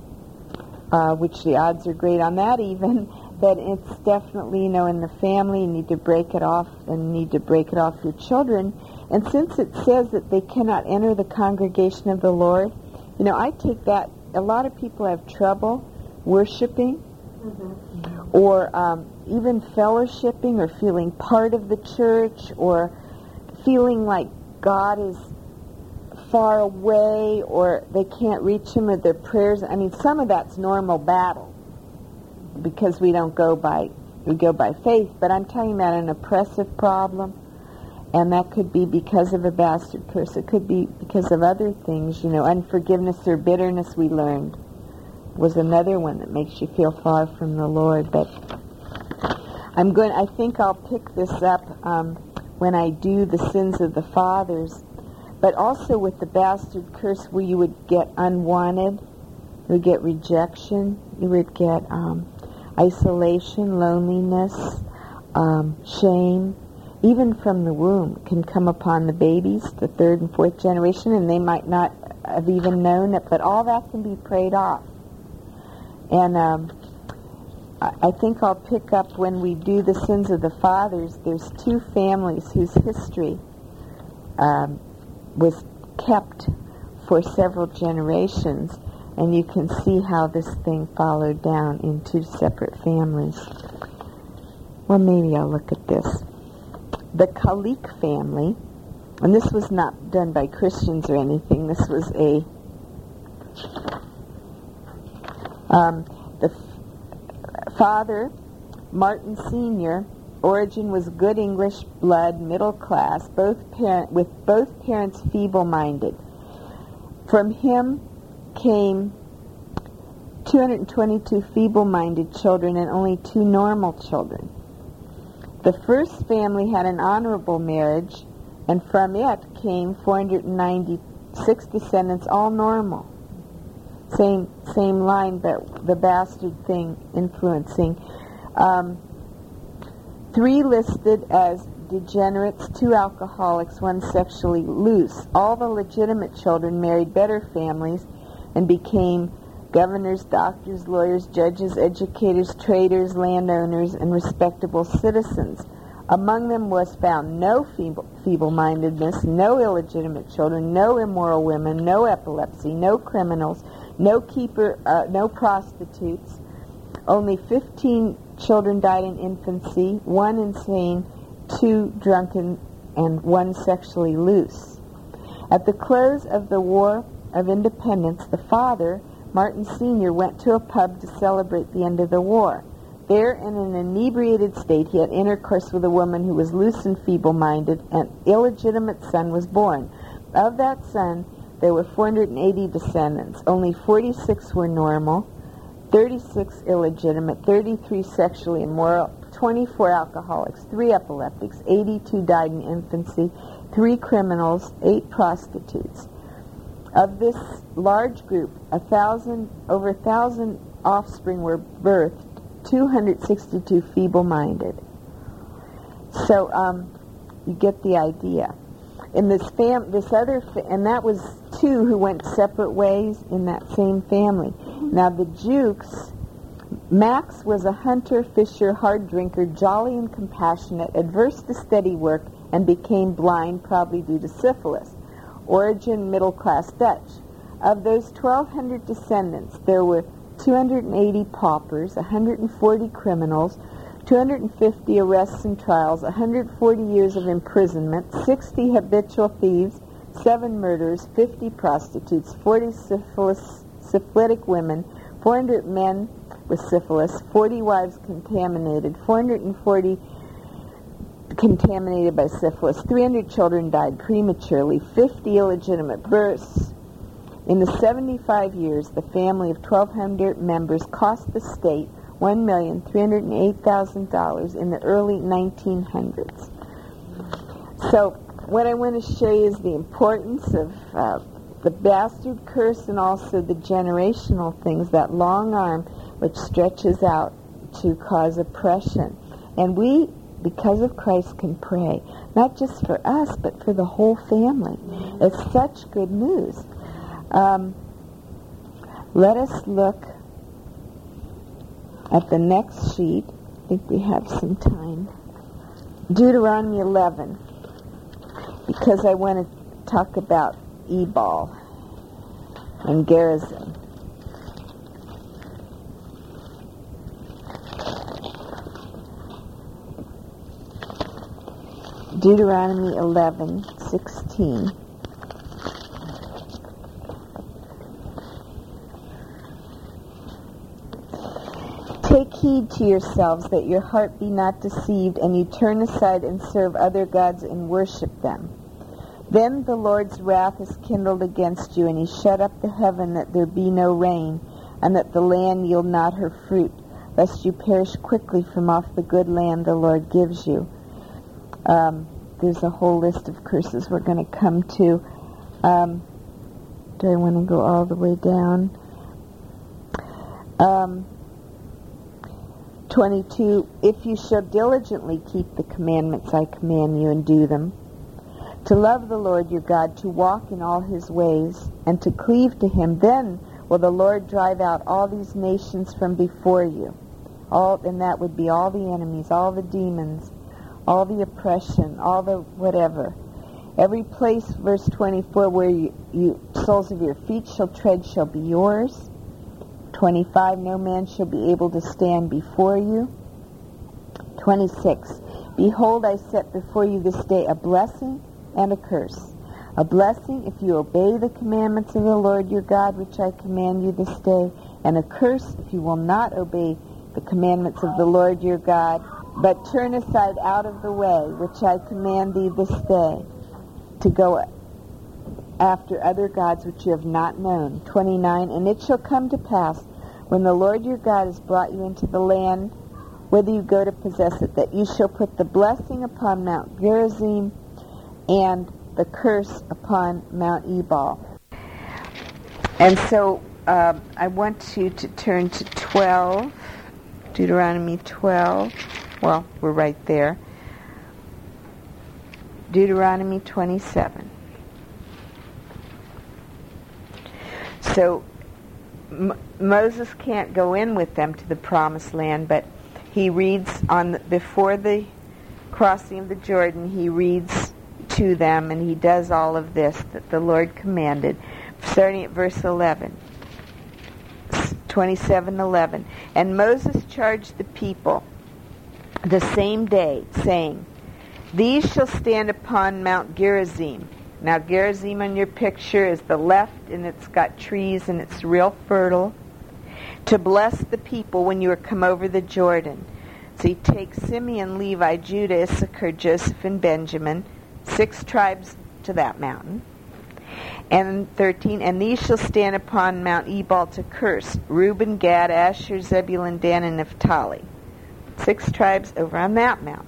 Speaker 1: uh, which the odds are great on that even, but it's definitely, you know, in the family, you need to break it off, and need to break it off your children. And since it says that they cannot enter the congregation of the Lord, you know, I take that, a lot of people have trouble worshiping, mm-hmm. or um, even fellowshipping, or feeling part of the church, or feeling like God is far away, or they can't reach him with their prayers. I mean, some of that's normal battle because we don't go by, we go by faith, but I'm talking about an oppressive problem, and that could be because of a bastard curse. It could be because of other things, you know, unforgiveness or bitterness, we learned, was another one that makes you feel far from the Lord. But I'm going, I think I'll pick this up um, when I do the sins of the fathers. But also with the bastard curse, where you would get unwanted, you would get rejection, you would get um, isolation, loneliness, um, shame, even from the womb, can come upon the babies, the third and fourth generation, and they might not have even known it, but all that can be prayed off. And um, I think I'll pick up when we do the sins of the fathers. There's two families whose history um, was kept for several generations, and you can see how this thing followed down in two separate families. Well, maybe I'll look at this. The Kalik family, and this was not done by Christians or anything. This was a um, the f- father, Martin Senior, Origen was good English blood, middle class, both parent, with both parents feeble-minded. From him came two hundred twenty-two feeble-minded children and only two normal children. The first family had an honorable marriage, and from it came four hundred ninety-six descendants, all normal. Same same line, but the bastard thing influencing. Um, three listed as degenerates, two alcoholics, one sexually loose. All the legitimate children married better families and became governors, doctors, lawyers, judges, educators, traders, landowners, and respectable citizens. Among them was found no feeble, feeble-mindedness, no illegitimate children, no immoral women, no epilepsy, no criminals, no keeper, uh, no prostitutes. Only fifteen children died in infancy, one insane, two drunken, and one sexually loose. At the close of the War of Independence, the father, Martin Senior, went to a pub to celebrate the end of the war. There, in an inebriated state, he had intercourse with a woman who was loose and feeble-minded. An illegitimate son was born. Of that son, there were four hundred eighty descendants. Only forty-six were normal, thirty-six illegitimate, thirty-three sexually immoral, twenty-four alcoholics, three epileptics, eighty-two died in infancy, three criminals, eight prostitutes. Of this large group, a thousand, over a thousand offspring were birthed, two hundred sixty-two feeble-minded. So um, you get the idea. In this fam, this other, fa- and that was two who went separate ways in that same family. Now the Jukes, Max was a hunter, fisher, hard drinker, jolly and compassionate, adverse to steady work, and became blind, probably due to syphilis. Origin, middle-class Dutch. Of those twelve hundred descendants, there were two hundred eighty paupers, one hundred forty criminals, two hundred fifty arrests and trials, one hundred forty years of imprisonment, sixty habitual thieves, seven murders, fifty prostitutes, forty syphilis, syphilitic women, four hundred men with syphilis, forty wives contaminated, four hundred forty contaminated by syphilis, three hundred children died prematurely, fifty illegitimate births. In the seventy-five years, the family of twelve hundred members cost the state one million three hundred eight thousand dollars in the early nineteen hundreds. So what I want to show you is the importance of uh, the bastard curse and also the generational things, that long arm which stretches out to cause oppression. And we, because of Christ, can pray, not just for us, but for the whole family. It's such good news. Um, let us look at the next sheet. I think we have some time. Deuteronomy eleven, because I want to talk about Ebal and Gerizim. Deuteronomy eleven sixteen. Take heed to yourselves that your heart be not deceived, and you turn aside and serve other gods and worship them. Then the Lord's wrath is kindled against you, and he shut up the heaven that there be no rain, and that the land yield not her fruit, lest you perish quickly from off the good land the Lord gives you. Um, there's a whole list of curses we're going to come to. Um, do I want to go all the way down? Um... twenty-two, if you shall diligently keep the commandments I command you and do them, to love the Lord your God, to walk in all his ways, and to cleave to him, then will the Lord drive out all these nations from before you. All, and that would be all the enemies, all the demons, all the oppression, all the whatever. Every place, verse twenty-four, where you, you soles of your feet shall tread shall be yours. twenty-five, no man shall be able to stand before you. twenty-six, behold, I set before you this day a blessing and a curse. A blessing if you obey the commandments of the Lord your God, which I command you this day, and a curse if you will not obey the commandments of the Lord your God, But turn aside out of the way, which I command thee this day, to go after other gods which you have not known. twenty-nine, and it shall come to pass, when the Lord your God has brought you into the land, whither you go to possess it, that you shall put the blessing upon Mount Gerizim and the curse upon Mount Ebal. And so uh, I want you to turn to twelve, Deuteronomy twelve. Well, we're right there. Deuteronomy twenty-seven. So M- Moses can't go in with them to the promised land, but he reads on the, before the crossing of the Jordan, he reads to them, and he does all of this that the Lord commanded, starting at verse eleven. twenty-seven eleven. And Moses charged the people the same day, saying, These shall stand upon Mount Gerizim. Now, Gerizim on your picture is the left, and it's got trees, and it's real fertile, to bless the people when you are come over the Jordan. So you take Simeon, Levi, Judah, Issachar, Joseph, and Benjamin, six tribes to that mountain. And thirteen, and these shall stand upon Mount Ebal to curse, Reuben, Gad, Asher, Zebulun, Dan, and Naphtali. Six tribes over on that mountain.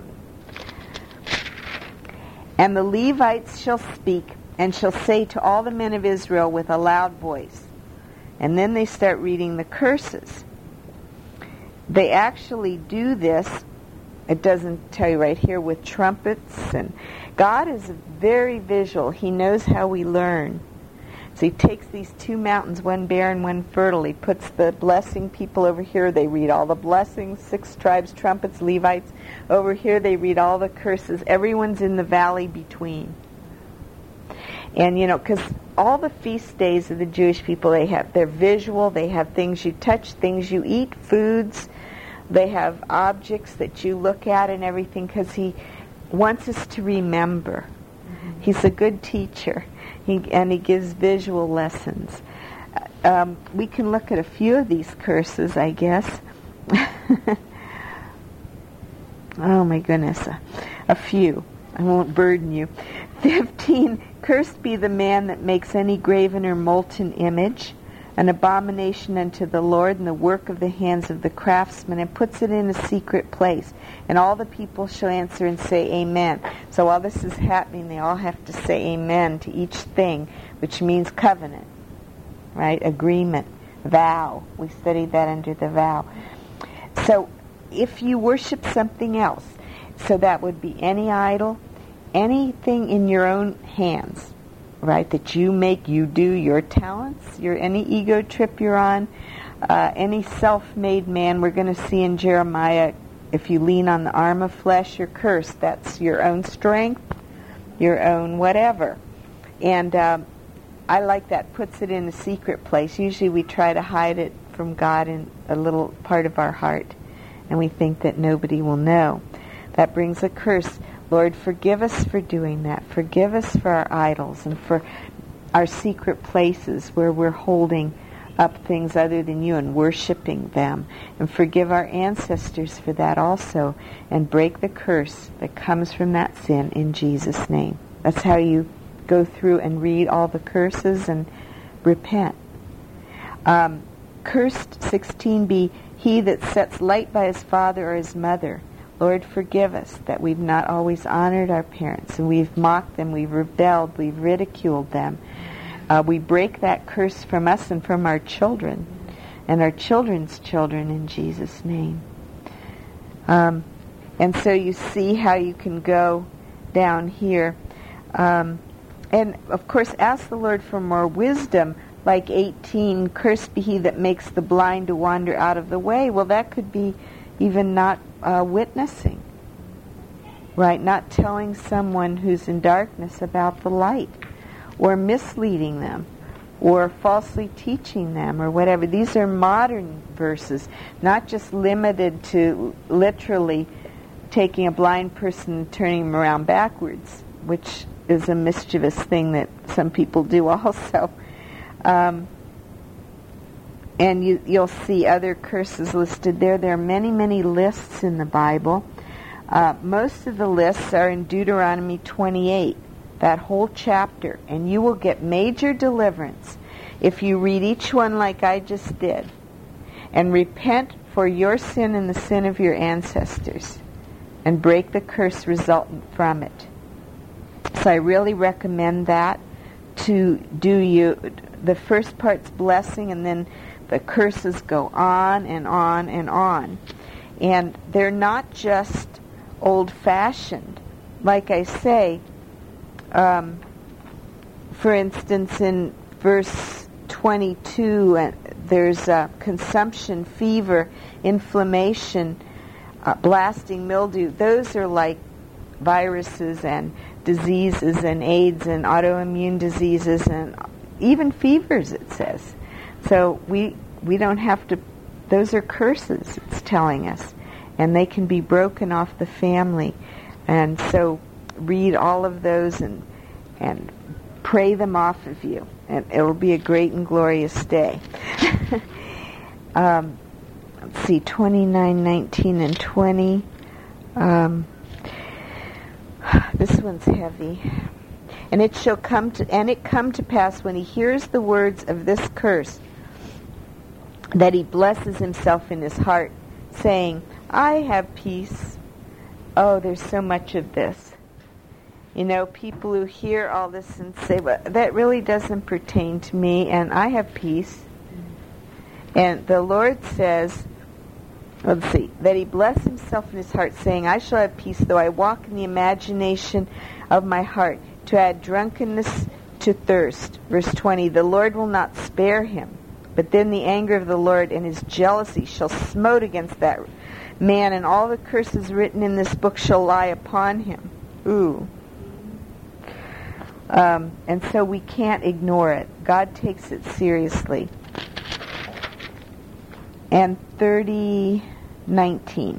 Speaker 1: And the Levites shall speak, and shall say to all the men of Israel with a loud voice. And then they start reading the curses. They actually do this, it doesn't tell you right here, with trumpets. And God is very visual. He knows how we learn. So he takes these two mountains, one barren, one fertile. He puts the blessing people over here. They read all the blessings, six tribes, trumpets, Levites. Over here they read all the curses. Everyone's in the valley between. And, you know, because all the feast days of the Jewish people, they have, they're visual. They have things you touch, things you eat, foods. They have objects that you look at and everything, because he wants us to remember. Mm-hmm. He's a good teacher. He, and he gives visual lessons. Um, we can look at a few of these curses, I guess. Oh my goodness, a, a few. I won't burden you. fifteen, cursed be the man that makes any graven or molten image, an abomination unto the Lord, and the work of the hands of the craftsman, and puts it in a secret place. And all the people shall answer and say, Amen. So while this is happening, they all have to say Amen to each thing, which means covenant, right? Agreement, vow. We studied that under the vow. So if you worship something else, so that would be any idol, anything in your own hands, right, that you make, you do, your talents, your any ego trip you're on, uh, any self-made man. We're going to see in Jeremiah, if you lean on the arm of flesh, you're cursed. That's your own strength, your own whatever. And um, I like that, puts it in a secret place. Usually we try to hide it from God in a little part of our heart, and we think that nobody will know. That brings a curse. Lord, forgive us for doing that. Forgive us for our idols and for our secret places where we're holding up things other than you and worshiping them. And forgive our ancestors for that also. And break the curse that comes from that sin in Jesus' name. That's how you go through and read all the curses and repent. Um, cursed, sixteen b, he that sets light by his father or his mother. Lord, forgive us that we've not always honored our parents, and we've mocked them, we've rebelled, we've ridiculed them. Uh, we break that curse from us and from our children and our children's children in Jesus' name. Um, and so you see how you can go down here. Um, and, of course, ask the Lord for more wisdom. Like eighteen, cursed be he that makes the blind to wander out of the way. Well, that could be even not uh, witnessing, right? Not telling someone who's in darkness about the light, or misleading them, or falsely teaching them, or whatever. These are modern verses, not just limited to literally taking a blind person and turning him around backwards, which is a mischievous thing that some people do also. Um, and you, you'll see other curses listed there. There are many, many lists in the Bible. Uh, most of the lists are in Deuteronomy twenty-eight, that whole chapter, and you will get major deliverance if you read each one like I just did and repent for your sin and the sin of your ancestors and break the curse resultant from it. So I really recommend that to do you. The first part's blessing, and then the curses go on and on and on. And they're not just old-fashioned. Like I say, um, for instance, in verse twenty-two, uh, there's uh, consumption, fever, inflammation, uh, blasting mildew. Those are like viruses and diseases and AIDS and autoimmune diseases and even fevers, it says. So we we don't have to, those are curses, it's telling us. And they can be broken off the family. And so read all of those and and pray them off of you. And it will be a great and glorious day. um, let's see, twenty-nine, nineteen, and twenty. Um, this one's heavy. And it shall come to, and it come to pass when he hears the words of this curse, that he blesses himself in his heart, saying, I have peace. Oh, there's so much of this. You know, people who hear all this and say, well, that really doesn't pertain to me, and I have peace. And the Lord says, let's see, that he bless himself in his heart, saying, I shall have peace, though I walk in the imagination of my heart, to add drunkenness to thirst. Verse twenty, the Lord will not spare him, but then the anger of the Lord and his jealousy shall smote against that man, and all the curses written in this book shall lie upon him. Ooh. Um, and so we can't ignore it. God takes it seriously. And thirty nineteen.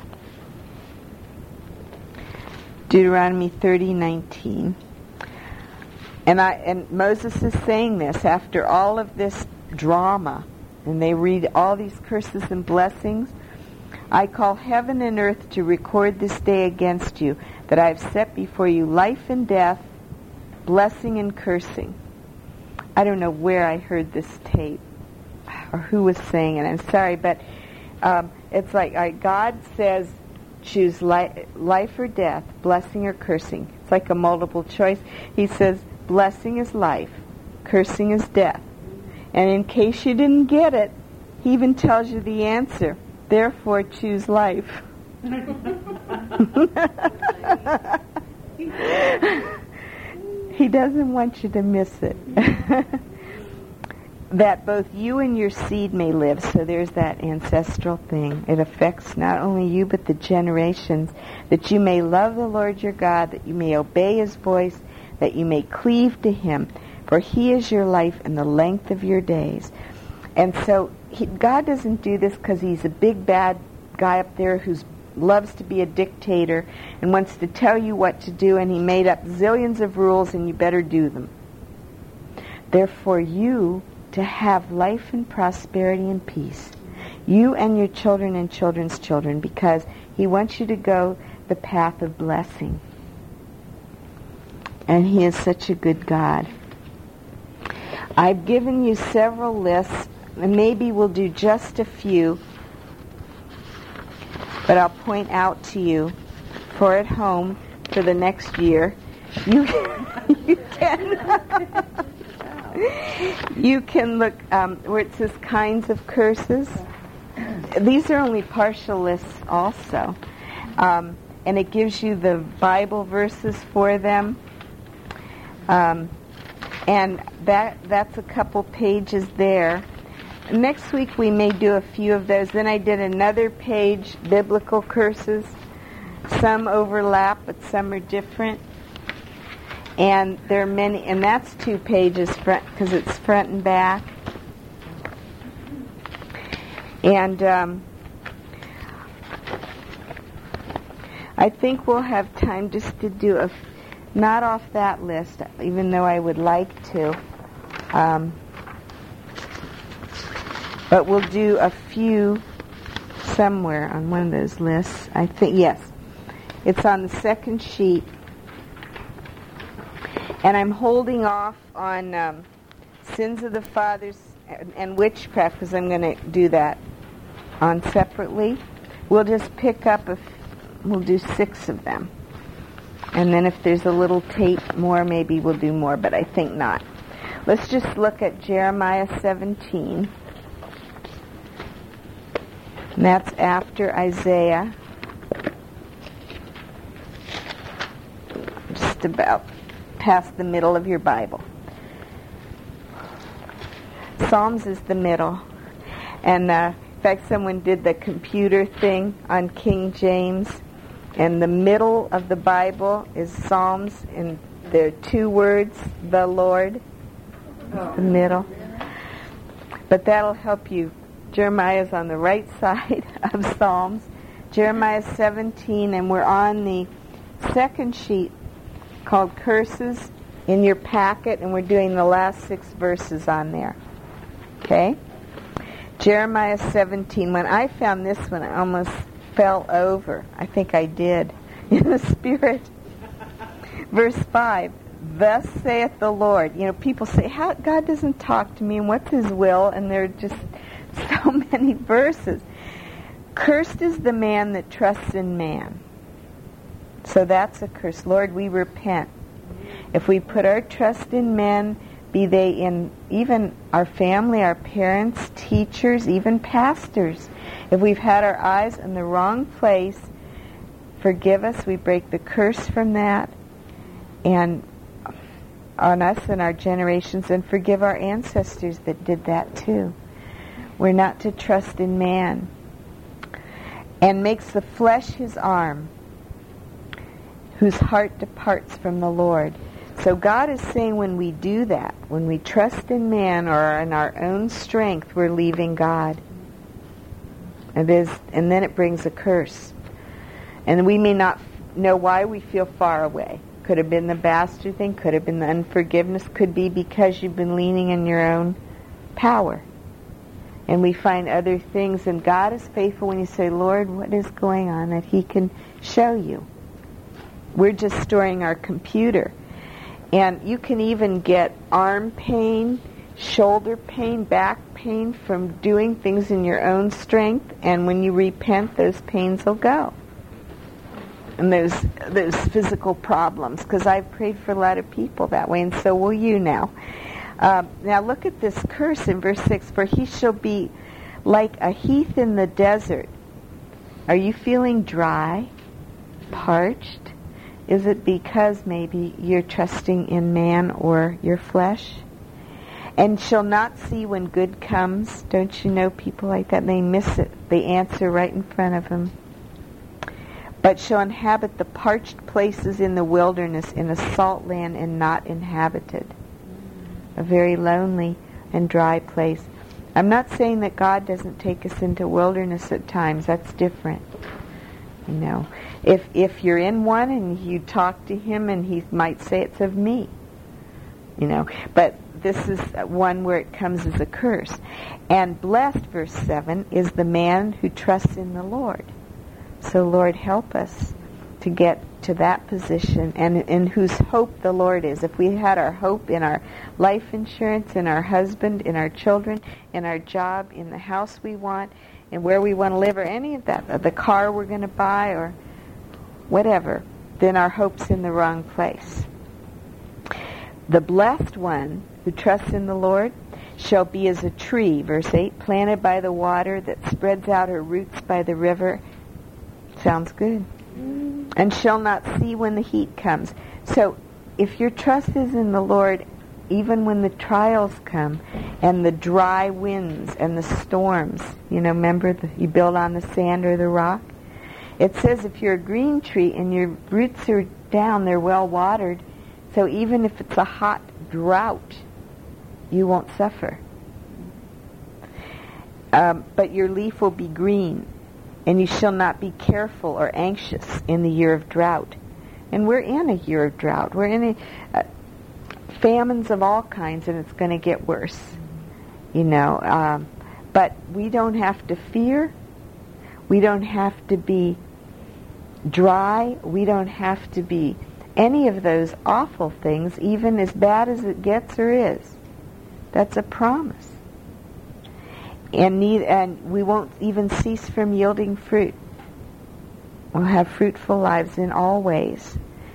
Speaker 1: Deuteronomy thirty nineteen. And I and Moses is saying this after all of this drama, and they read all these curses and blessings. I call heaven and earth to record this day against you, that I have set before you life and death, blessing and cursing. I don't know where I heard this tape or who was saying it. I'm sorry, but um, it's like uh, God says, choose li- life or death, blessing or cursing. It's like a multiple choice. He says, blessing is life, cursing is death. And in case you didn't get it, he even tells you the answer. Therefore, choose life. He doesn't want you to miss it. That both you and your seed may live. So there's that ancestral thing. It affects not only you, but the generations. That you may love the Lord your God, that you may obey his voice, that you may cleave to him. For he is your life and the length of your days. And so he, God doesn't do this because he's a big bad guy up there who loves to be a dictator and wants to tell you what to do, and he made up zillions of rules and you better do them. They're for you to have life and prosperity and peace. You and your children and children's children, because he wants you to go the path of blessing. And he is such a good God. I've given you several lists, and maybe we'll do just a few, but I'll point out to you for at home for the next year. You, you can you can look um, where it says kinds of curses. These are only partial lists also, um, and it gives you the Bible verses for them. Um, and that that's a couple pages there. Next week we may do a few of those. Then I did another page, biblical curses. Some overlap, but some are different. And there are many, and that's two pages front because it's front and back. And um, I think we'll have time just to do a, not off that list, even though I would like to. Um, But we'll do a few somewhere on one of those lists. I think, yes. It's on the second sheet. And I'm holding off on um, sins of the fathers and, and witchcraft because I'm going to do that on separately. We'll just pick up, a f- we'll do six of them. And then if there's a little tape more, maybe we'll do more, but I think not. Let's just look at Jeremiah seventeen. And that's after Isaiah. Just about past the middle of your Bible. Psalms is the middle. And uh, in fact, someone did the computer thing on King James. And the middle of the Bible is Psalms. And there are two words, the Lord. Oh. The middle. But that'll help you. Jeremiah's on the right side of Psalms. Jeremiah seventeen, and we're on the second sheet called Curses in your packet, and we're doing the last six verses on there. Okay? Jeremiah seventeen. When I found this one, I almost fell over. I think I did in the Spirit. Verse five. Thus saith the Lord. You know, people say, "How God doesn't talk to me, and what's His will?" And there are just so many verses. Cursed is the man that trusts in man. So that's a curse. Lord, we repent. If we put our trust in men, be they in even our family, our parents, teachers, even pastors, if we've had our eyes in the wrong place, forgive us. We break the curse from that and on us and our generations, and forgive our ancestors that did that too. We're not to trust in man. And makes the flesh his arm, whose heart departs from the Lord. So God is saying when we do that, when we trust in man or in our own strength, we're leaving God. It is, and then it brings a curse. And we may not know why we feel far away. Could have been the bastard thing, could have been the unforgiveness, could be because you've been leaning in your own power. And we find other things, and God is faithful when you say, "Lord, what is going on?" that He can show you. We're just storing our computer. And you can even get arm pain, shoulder pain, back pain from doing things in your own strength, and when you repent, those pains will go. And those those physical problems, because I've prayed for a lot of people that way, and so will you now. Uh, now look at this curse in verse six. For he shall be like a heath in the desert. Are you feeling dry, parched? Is it because maybe you're trusting in man or your flesh? And shall not see when good comes. Don't you know people like that? They miss it. They answer right in front of them. But shall inhabit the parched places in the wilderness, in a salt land and not inhabited. A very lonely and dry place. I'm not saying that God doesn't take us into wilderness at times. That's different. You know, if if you're in one and you talk to Him, and He might say it's of me. You know, but this is one where it comes as a curse. And blessed, verse seven, is the man who trusts in the Lord. So Lord, help us to get to that position, and in whose hope the Lord is. If we had our hope in our life insurance, in our husband, in our children, in our job, in the house we want, and where we want to live, or any of that, the car we're going to buy, or whatever, then our hope's in the wrong place. The blessed one who trusts in the Lord shall be as a tree, verse eight, planted by the water, that spreads out her roots by the river. Sounds good. Mm. And shall not see when the heat comes. So if your trust is in the Lord, even when the trials come and the dry winds and the storms, you know, remember the, you build on the sand or the rock? It says if you're a green tree and your roots are down, they're well watered, so even if it's a hot drought, you won't suffer. Um, but your leaf will be green. And you shall not be careful or anxious in the year of drought. And we're in a year of drought. We're in a, uh, famines of all kinds, and it's going to get worse. You know, um, but we don't have to fear. We don't have to be dry. We don't have to be any of those awful things, even as bad as it gets or is. That's a promise. And, need, and we won't even cease from yielding fruit. We'll have fruitful lives in all ways.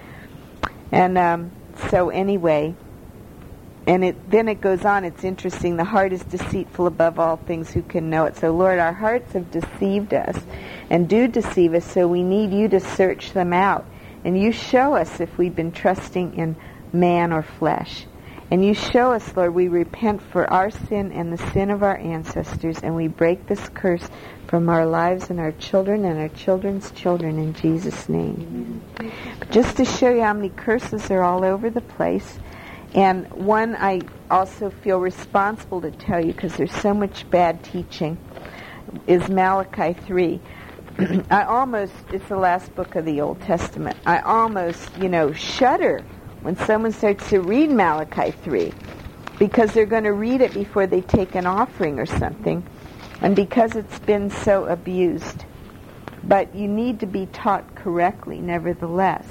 Speaker 1: And um, so anyway, and it then it goes on, it's interesting, the heart is deceitful above all things, who can know it? So Lord, our hearts have deceived us and do deceive us, so we need you to search them out. And you show us if we've been trusting in man or flesh. And you show us, Lord, we repent for our sin and the sin of our ancestors, and we break this curse from our lives and our children and our children's children in Jesus' name. But just to show you how many curses are all over the place, and one I also feel responsible to tell you because there's so much bad teaching, is Malachi three. I almost, it's the last book of the Old Testament, I almost, you know, shudder when someone starts to read Malachi three, because they're going to read it before they take an offering or something, and because it's been so abused. But you need to be taught correctly, nevertheless.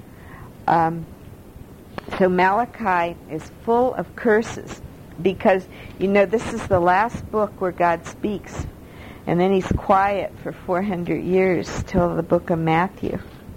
Speaker 1: Um, so Malachi is full of curses, because, you know, this is the last book where God speaks, and then he's quiet for four hundred years till the book of Matthew,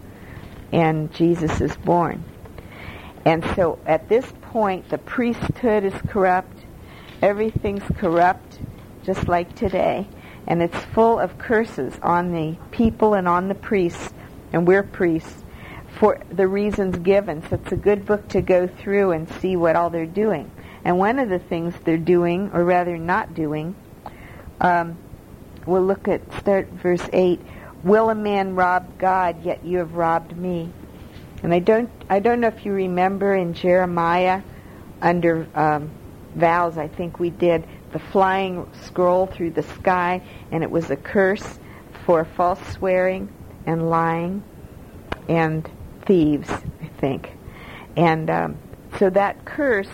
Speaker 1: and Jesus is born. And so at this point, the priesthood is corrupt. Everything's corrupt, just like today. And it's full of curses on the people and on the priests, and we're priests, for the reasons given. So it's a good book to go through and see what all they're doing. And one of the things they're doing, or rather not doing, um, we'll look at, start verse eight. Will a man rob God, yet you have robbed me? And I don't I don't know if you remember in Jeremiah, under um, vows, I think we did, the flying scroll through the sky, and it was a curse for false swearing and lying and thieves, I think. And um, so that curse,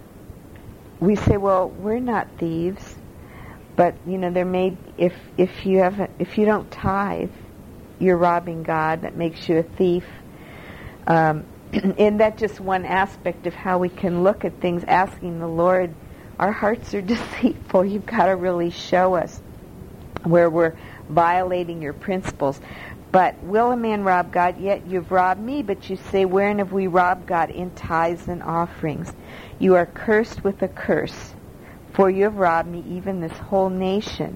Speaker 1: we say, well, we're not thieves, but you know, there may, if if you haven't, if you don't tithe, you're robbing God. That makes you a thief. Um, and that's just one aspect of how we can look at things, asking the Lord, our hearts are deceitful. You've got to really show us where we're violating your principles. But will a man rob God? Yet you've robbed me. But you say, wherein have we robbed God? In tithes and offerings. You are cursed with a curse, for you have robbed me, even this whole nation.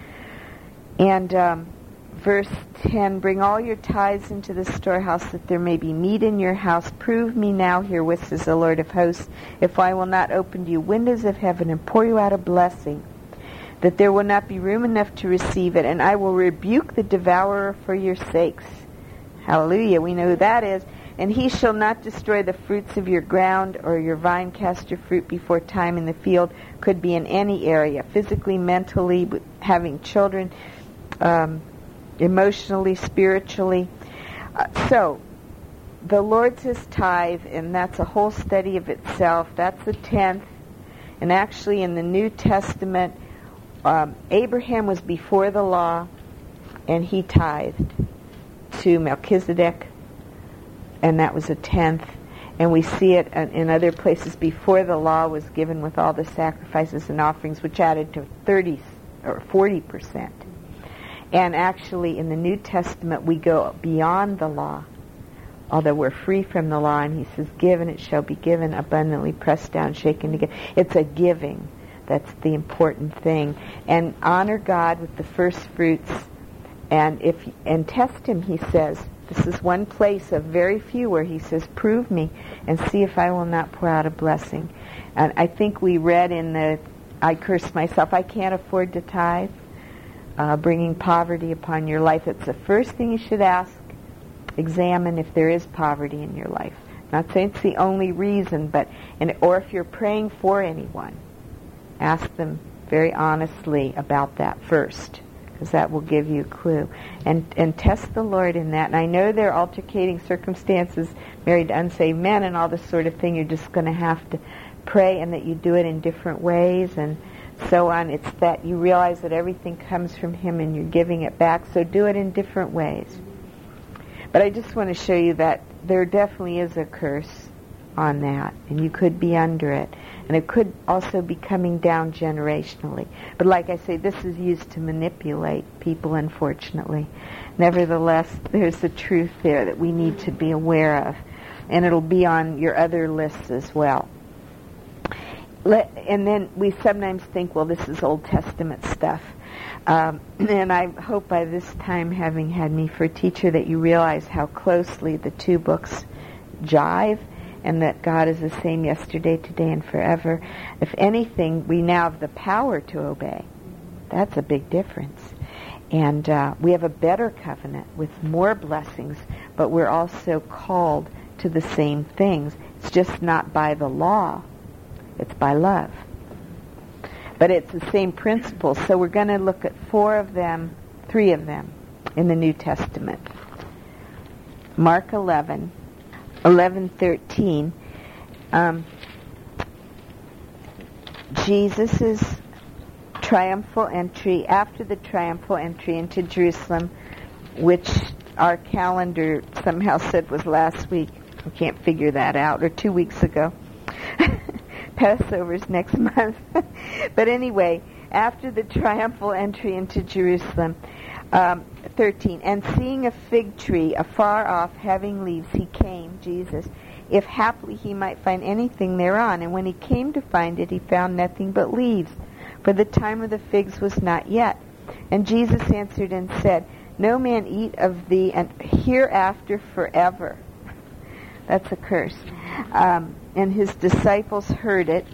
Speaker 1: And um, verse ten, bring all your tithes into the storehouse, that there may be meat in your house. Prove me now herewith, says the Lord of hosts, if I will not open to you windows of heaven and pour you out a blessing, that there will not be room enough to receive it, and I will rebuke the devourer for your sakes. Hallelujah, we know who that is. And he shall not destroy the fruits of your ground, or your vine cast your fruit before time in the field. Could be in any area, physically, mentally, having children, um, emotionally, spiritually. Uh, so, the Lord says tithe, and that's a whole study of itself. That's the tenth. And actually in the New Testament, um, Abraham was before the law, and he tithed to Melchizedek, and that was a tenth. And we see it in other places before the law was given, with all the sacrifices and offerings, which added to thirty or forty percent. And actually in the New Testament we go beyond the law, although we're free from the law, and he says, give and it shall be given, abundantly pressed down, shaken together. It's a giving that's the important thing. And honor God with the first fruits, and if and test him, he says. This is one place of very few where he says, prove me and see if I will not pour out a blessing. And I think we read in the, I cursed myself, I can't afford to tithe, uh, bringing poverty upon your life. It's the first thing you should ask. Examine if there is poverty in your life. Not saying it's the only reason, but, and, or if you're praying for anyone, ask them very honestly about that first, because that will give you a clue. And and test the Lord in that. And I know there are altercating circumstances, married to unsaved men and all this sort of thing. You're just going to have to pray, and that you do it in different ways and so on. It's that you realize that everything comes from him and you're giving it back. So do it in different ways. But I just want to show you that there definitely is a curse on that, and you could be under it. And it could also be coming down generationally. But like I say, this is used to manipulate people, unfortunately. Nevertheless, there's the truth there that we need to be aware of. And it'll be on your other lists as well. Let, and then we sometimes think, well, this is Old Testament stuff. Um, and I hope by this time, having had me for a teacher, that you realize how closely the two books jive, and that God is the same yesterday, today, and forever. If anything, we now have the power to obey. That's a big difference. And uh, we have a better covenant with more blessings, but we're also called to the same things. It's just not by the law. It's by love. But it's the same principle. So we're going to look at four of them, three of them, in the New Testament. Mark eleven, eleven thirteen. Um, Jesus' triumphal entry, after the triumphal entry into Jerusalem, which our calendar somehow said was last week. I can't figure that out, or two weeks ago. Passover's next month. But anyway, after the triumphal entry into Jerusalem, um, thirteen, and seeing a fig tree afar off having leaves, he came, Jesus, if haply he might find anything thereon. And when he came to find it, he found nothing but leaves, for the time of the figs was not yet. And Jesus answered and said, no man eat of thee and hereafter forever. That's a curse. Um, and his disciples heard it.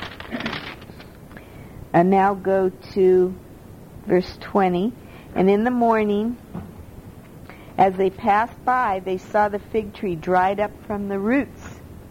Speaker 1: And now go to verse twenty. And in the morning, as they passed by, they saw the fig tree dried up from the roots.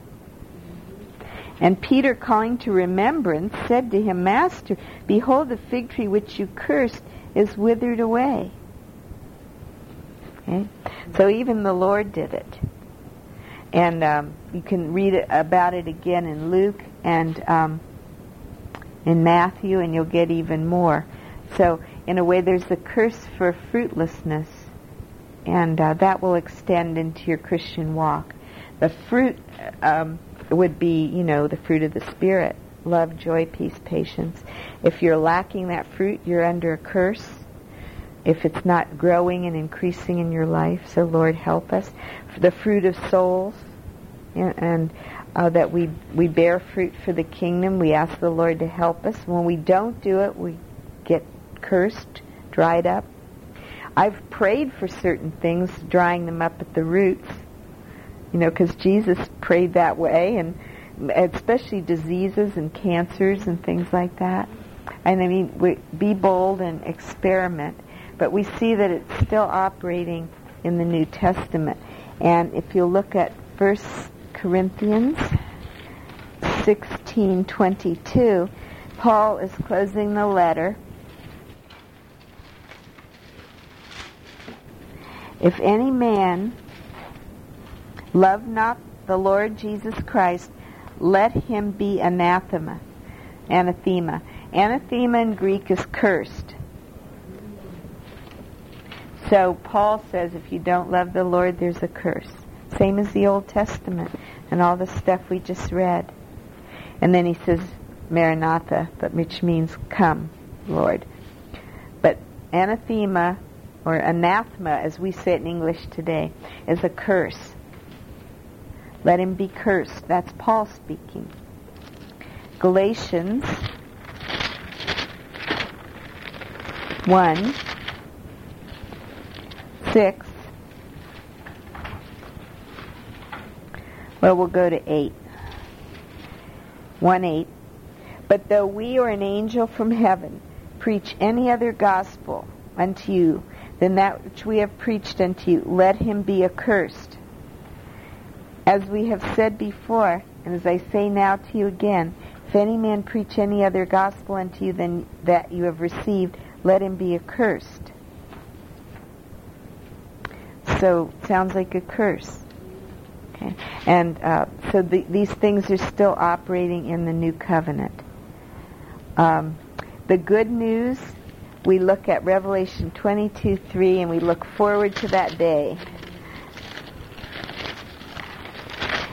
Speaker 1: And Peter, calling to remembrance, said to him, Master, behold, the fig tree which you cursed is withered away. Okay? So even the Lord did it. And um, you can read it, about it again in Luke and um, in Matthew, and you'll get even more. So in a way, there's a curse for fruitlessness, and uh, that will extend into your Christian walk. The fruit um, would be, you know, the fruit of the Spirit: love, joy, peace, patience. If you're lacking that fruit, you're under a curse. If it's not growing and increasing in your life, so Lord help us. The fruit of souls, and uh, that we we bear fruit for the kingdom. We ask the Lord to help us. When we don't do it, we get cursed, dried up. I've prayed for certain things, drying them up at the roots, you know, because Jesus prayed that way, and especially diseases and cancers and things like that. And I mean, we, be bold and experiment. But we see that it's still operating in the New Testament. And if you look at First Corinthians sixteen twenty-two, Paul is closing the letter. If any man love not the Lord Jesus Christ, let him be anathema. Anathema. Anathema in Greek is cursed. So Paul says if you don't love the Lord, there's a curse. Same as the Old Testament and all the stuff we just read. And then he says Maranatha, but which means come, Lord. But anathema, or anathema as we say it in English today, is a curse. Let him be cursed. That's Paul speaking. Galatians one six. Well, we'll go to eight. one eight. But though we or an angel from heaven preach any other gospel unto you than that which we have preached unto you, let him be accursed. As we have said before, and as I say now to you again, if any man preach any other gospel unto you than that you have received, let him be accursed. So, sounds like a curse. Okay. And uh, so the, these things are still operating in the new covenant. Um, the good news, we look at Revelation twenty-two three, and we look forward to that day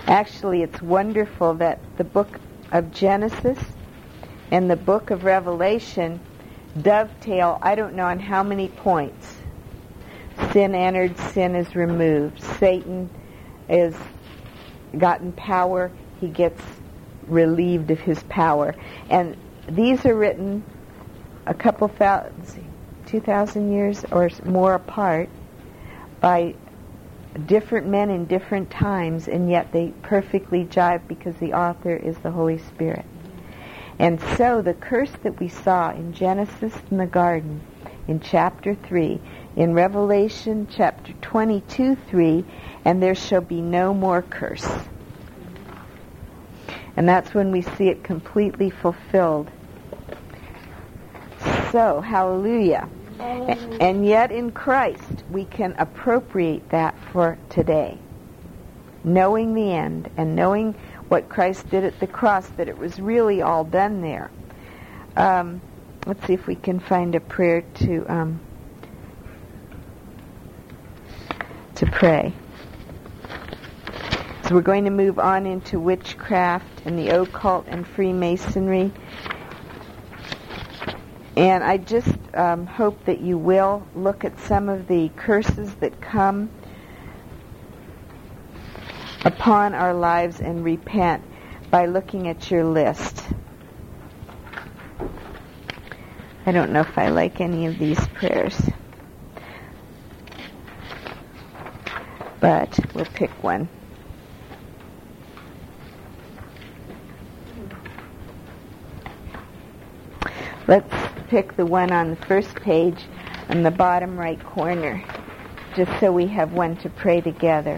Speaker 1: Actually, it's wonderful that the book of Genesis and the book of Revelation dovetail, I don't know on how many points. Sin entered, sin is removed. Satan is gotten power, he gets relieved of his power. And these are written a couple thousand, two thousand years or more apart by different men in different times, and yet they perfectly jive because the author is the Holy Spirit. And so the curse that we saw in Genesis in the garden, in chapter three, in Revelation chapter twenty-two, three, and there shall be no more curse. And that's when we see it completely fulfilled. So, hallelujah. A- and yet in Christ we can appropriate that for today. Knowing the end and knowing what Christ did at the cross, that it was really all done there. Um, let's see if we can find a prayer to um, to pray. So we're going to move on into witchcraft and the occult and Freemasonry. And I just um, hope that you will look at some of the curses that come upon our lives and repent by looking at your list. I don't know if I like any of these prayers, but we'll pick one. Let's pick the one on the first page in the bottom right corner, just so we have one to pray together.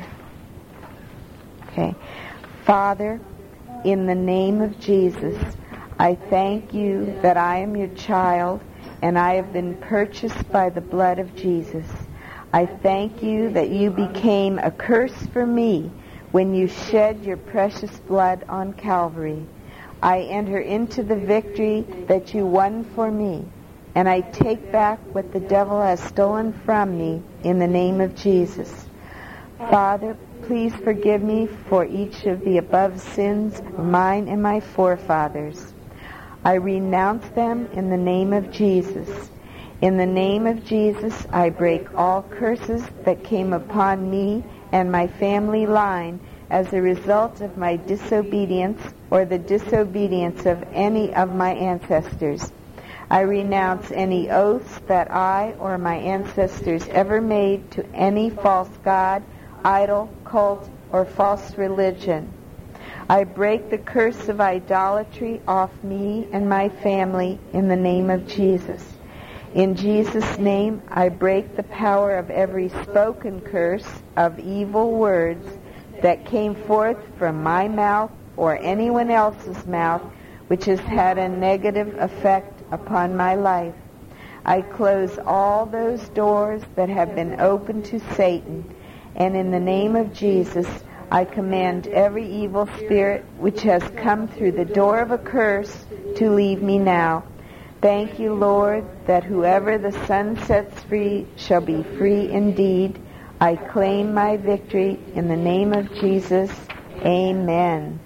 Speaker 1: Okay. Father, in the name of Jesus, I thank you that I am your child and I have been purchased by the blood of Jesus. I thank you that you became a curse for me when you shed your precious blood on Calvary. I enter into the victory that you won for me, and I take back what the devil has stolen from me in the name of Jesus. Father, please forgive me for each of the above sins, mine and my forefathers. I renounce them in the name of Jesus. In the name of Jesus, I break all curses that came upon me and my family line as a result of my disobedience or the disobedience of any of my ancestors. I renounce any oaths that I or my ancestors ever made to any false god, idol, cult, or false religion. I break the curse of idolatry off me and my family in the name of Jesus. In Jesus' name, I break the power of every spoken curse of evil words that came forth from my mouth or anyone else's mouth, which has had a negative effect upon my life. I close all those doors that have been opened to Satan, and in the name of Jesus, I command every evil spirit which has come through the door of a curse to leave me now. Thank you, Lord, that whoever the Son sets free shall be free indeed. I claim my victory in the name of Jesus. Amen.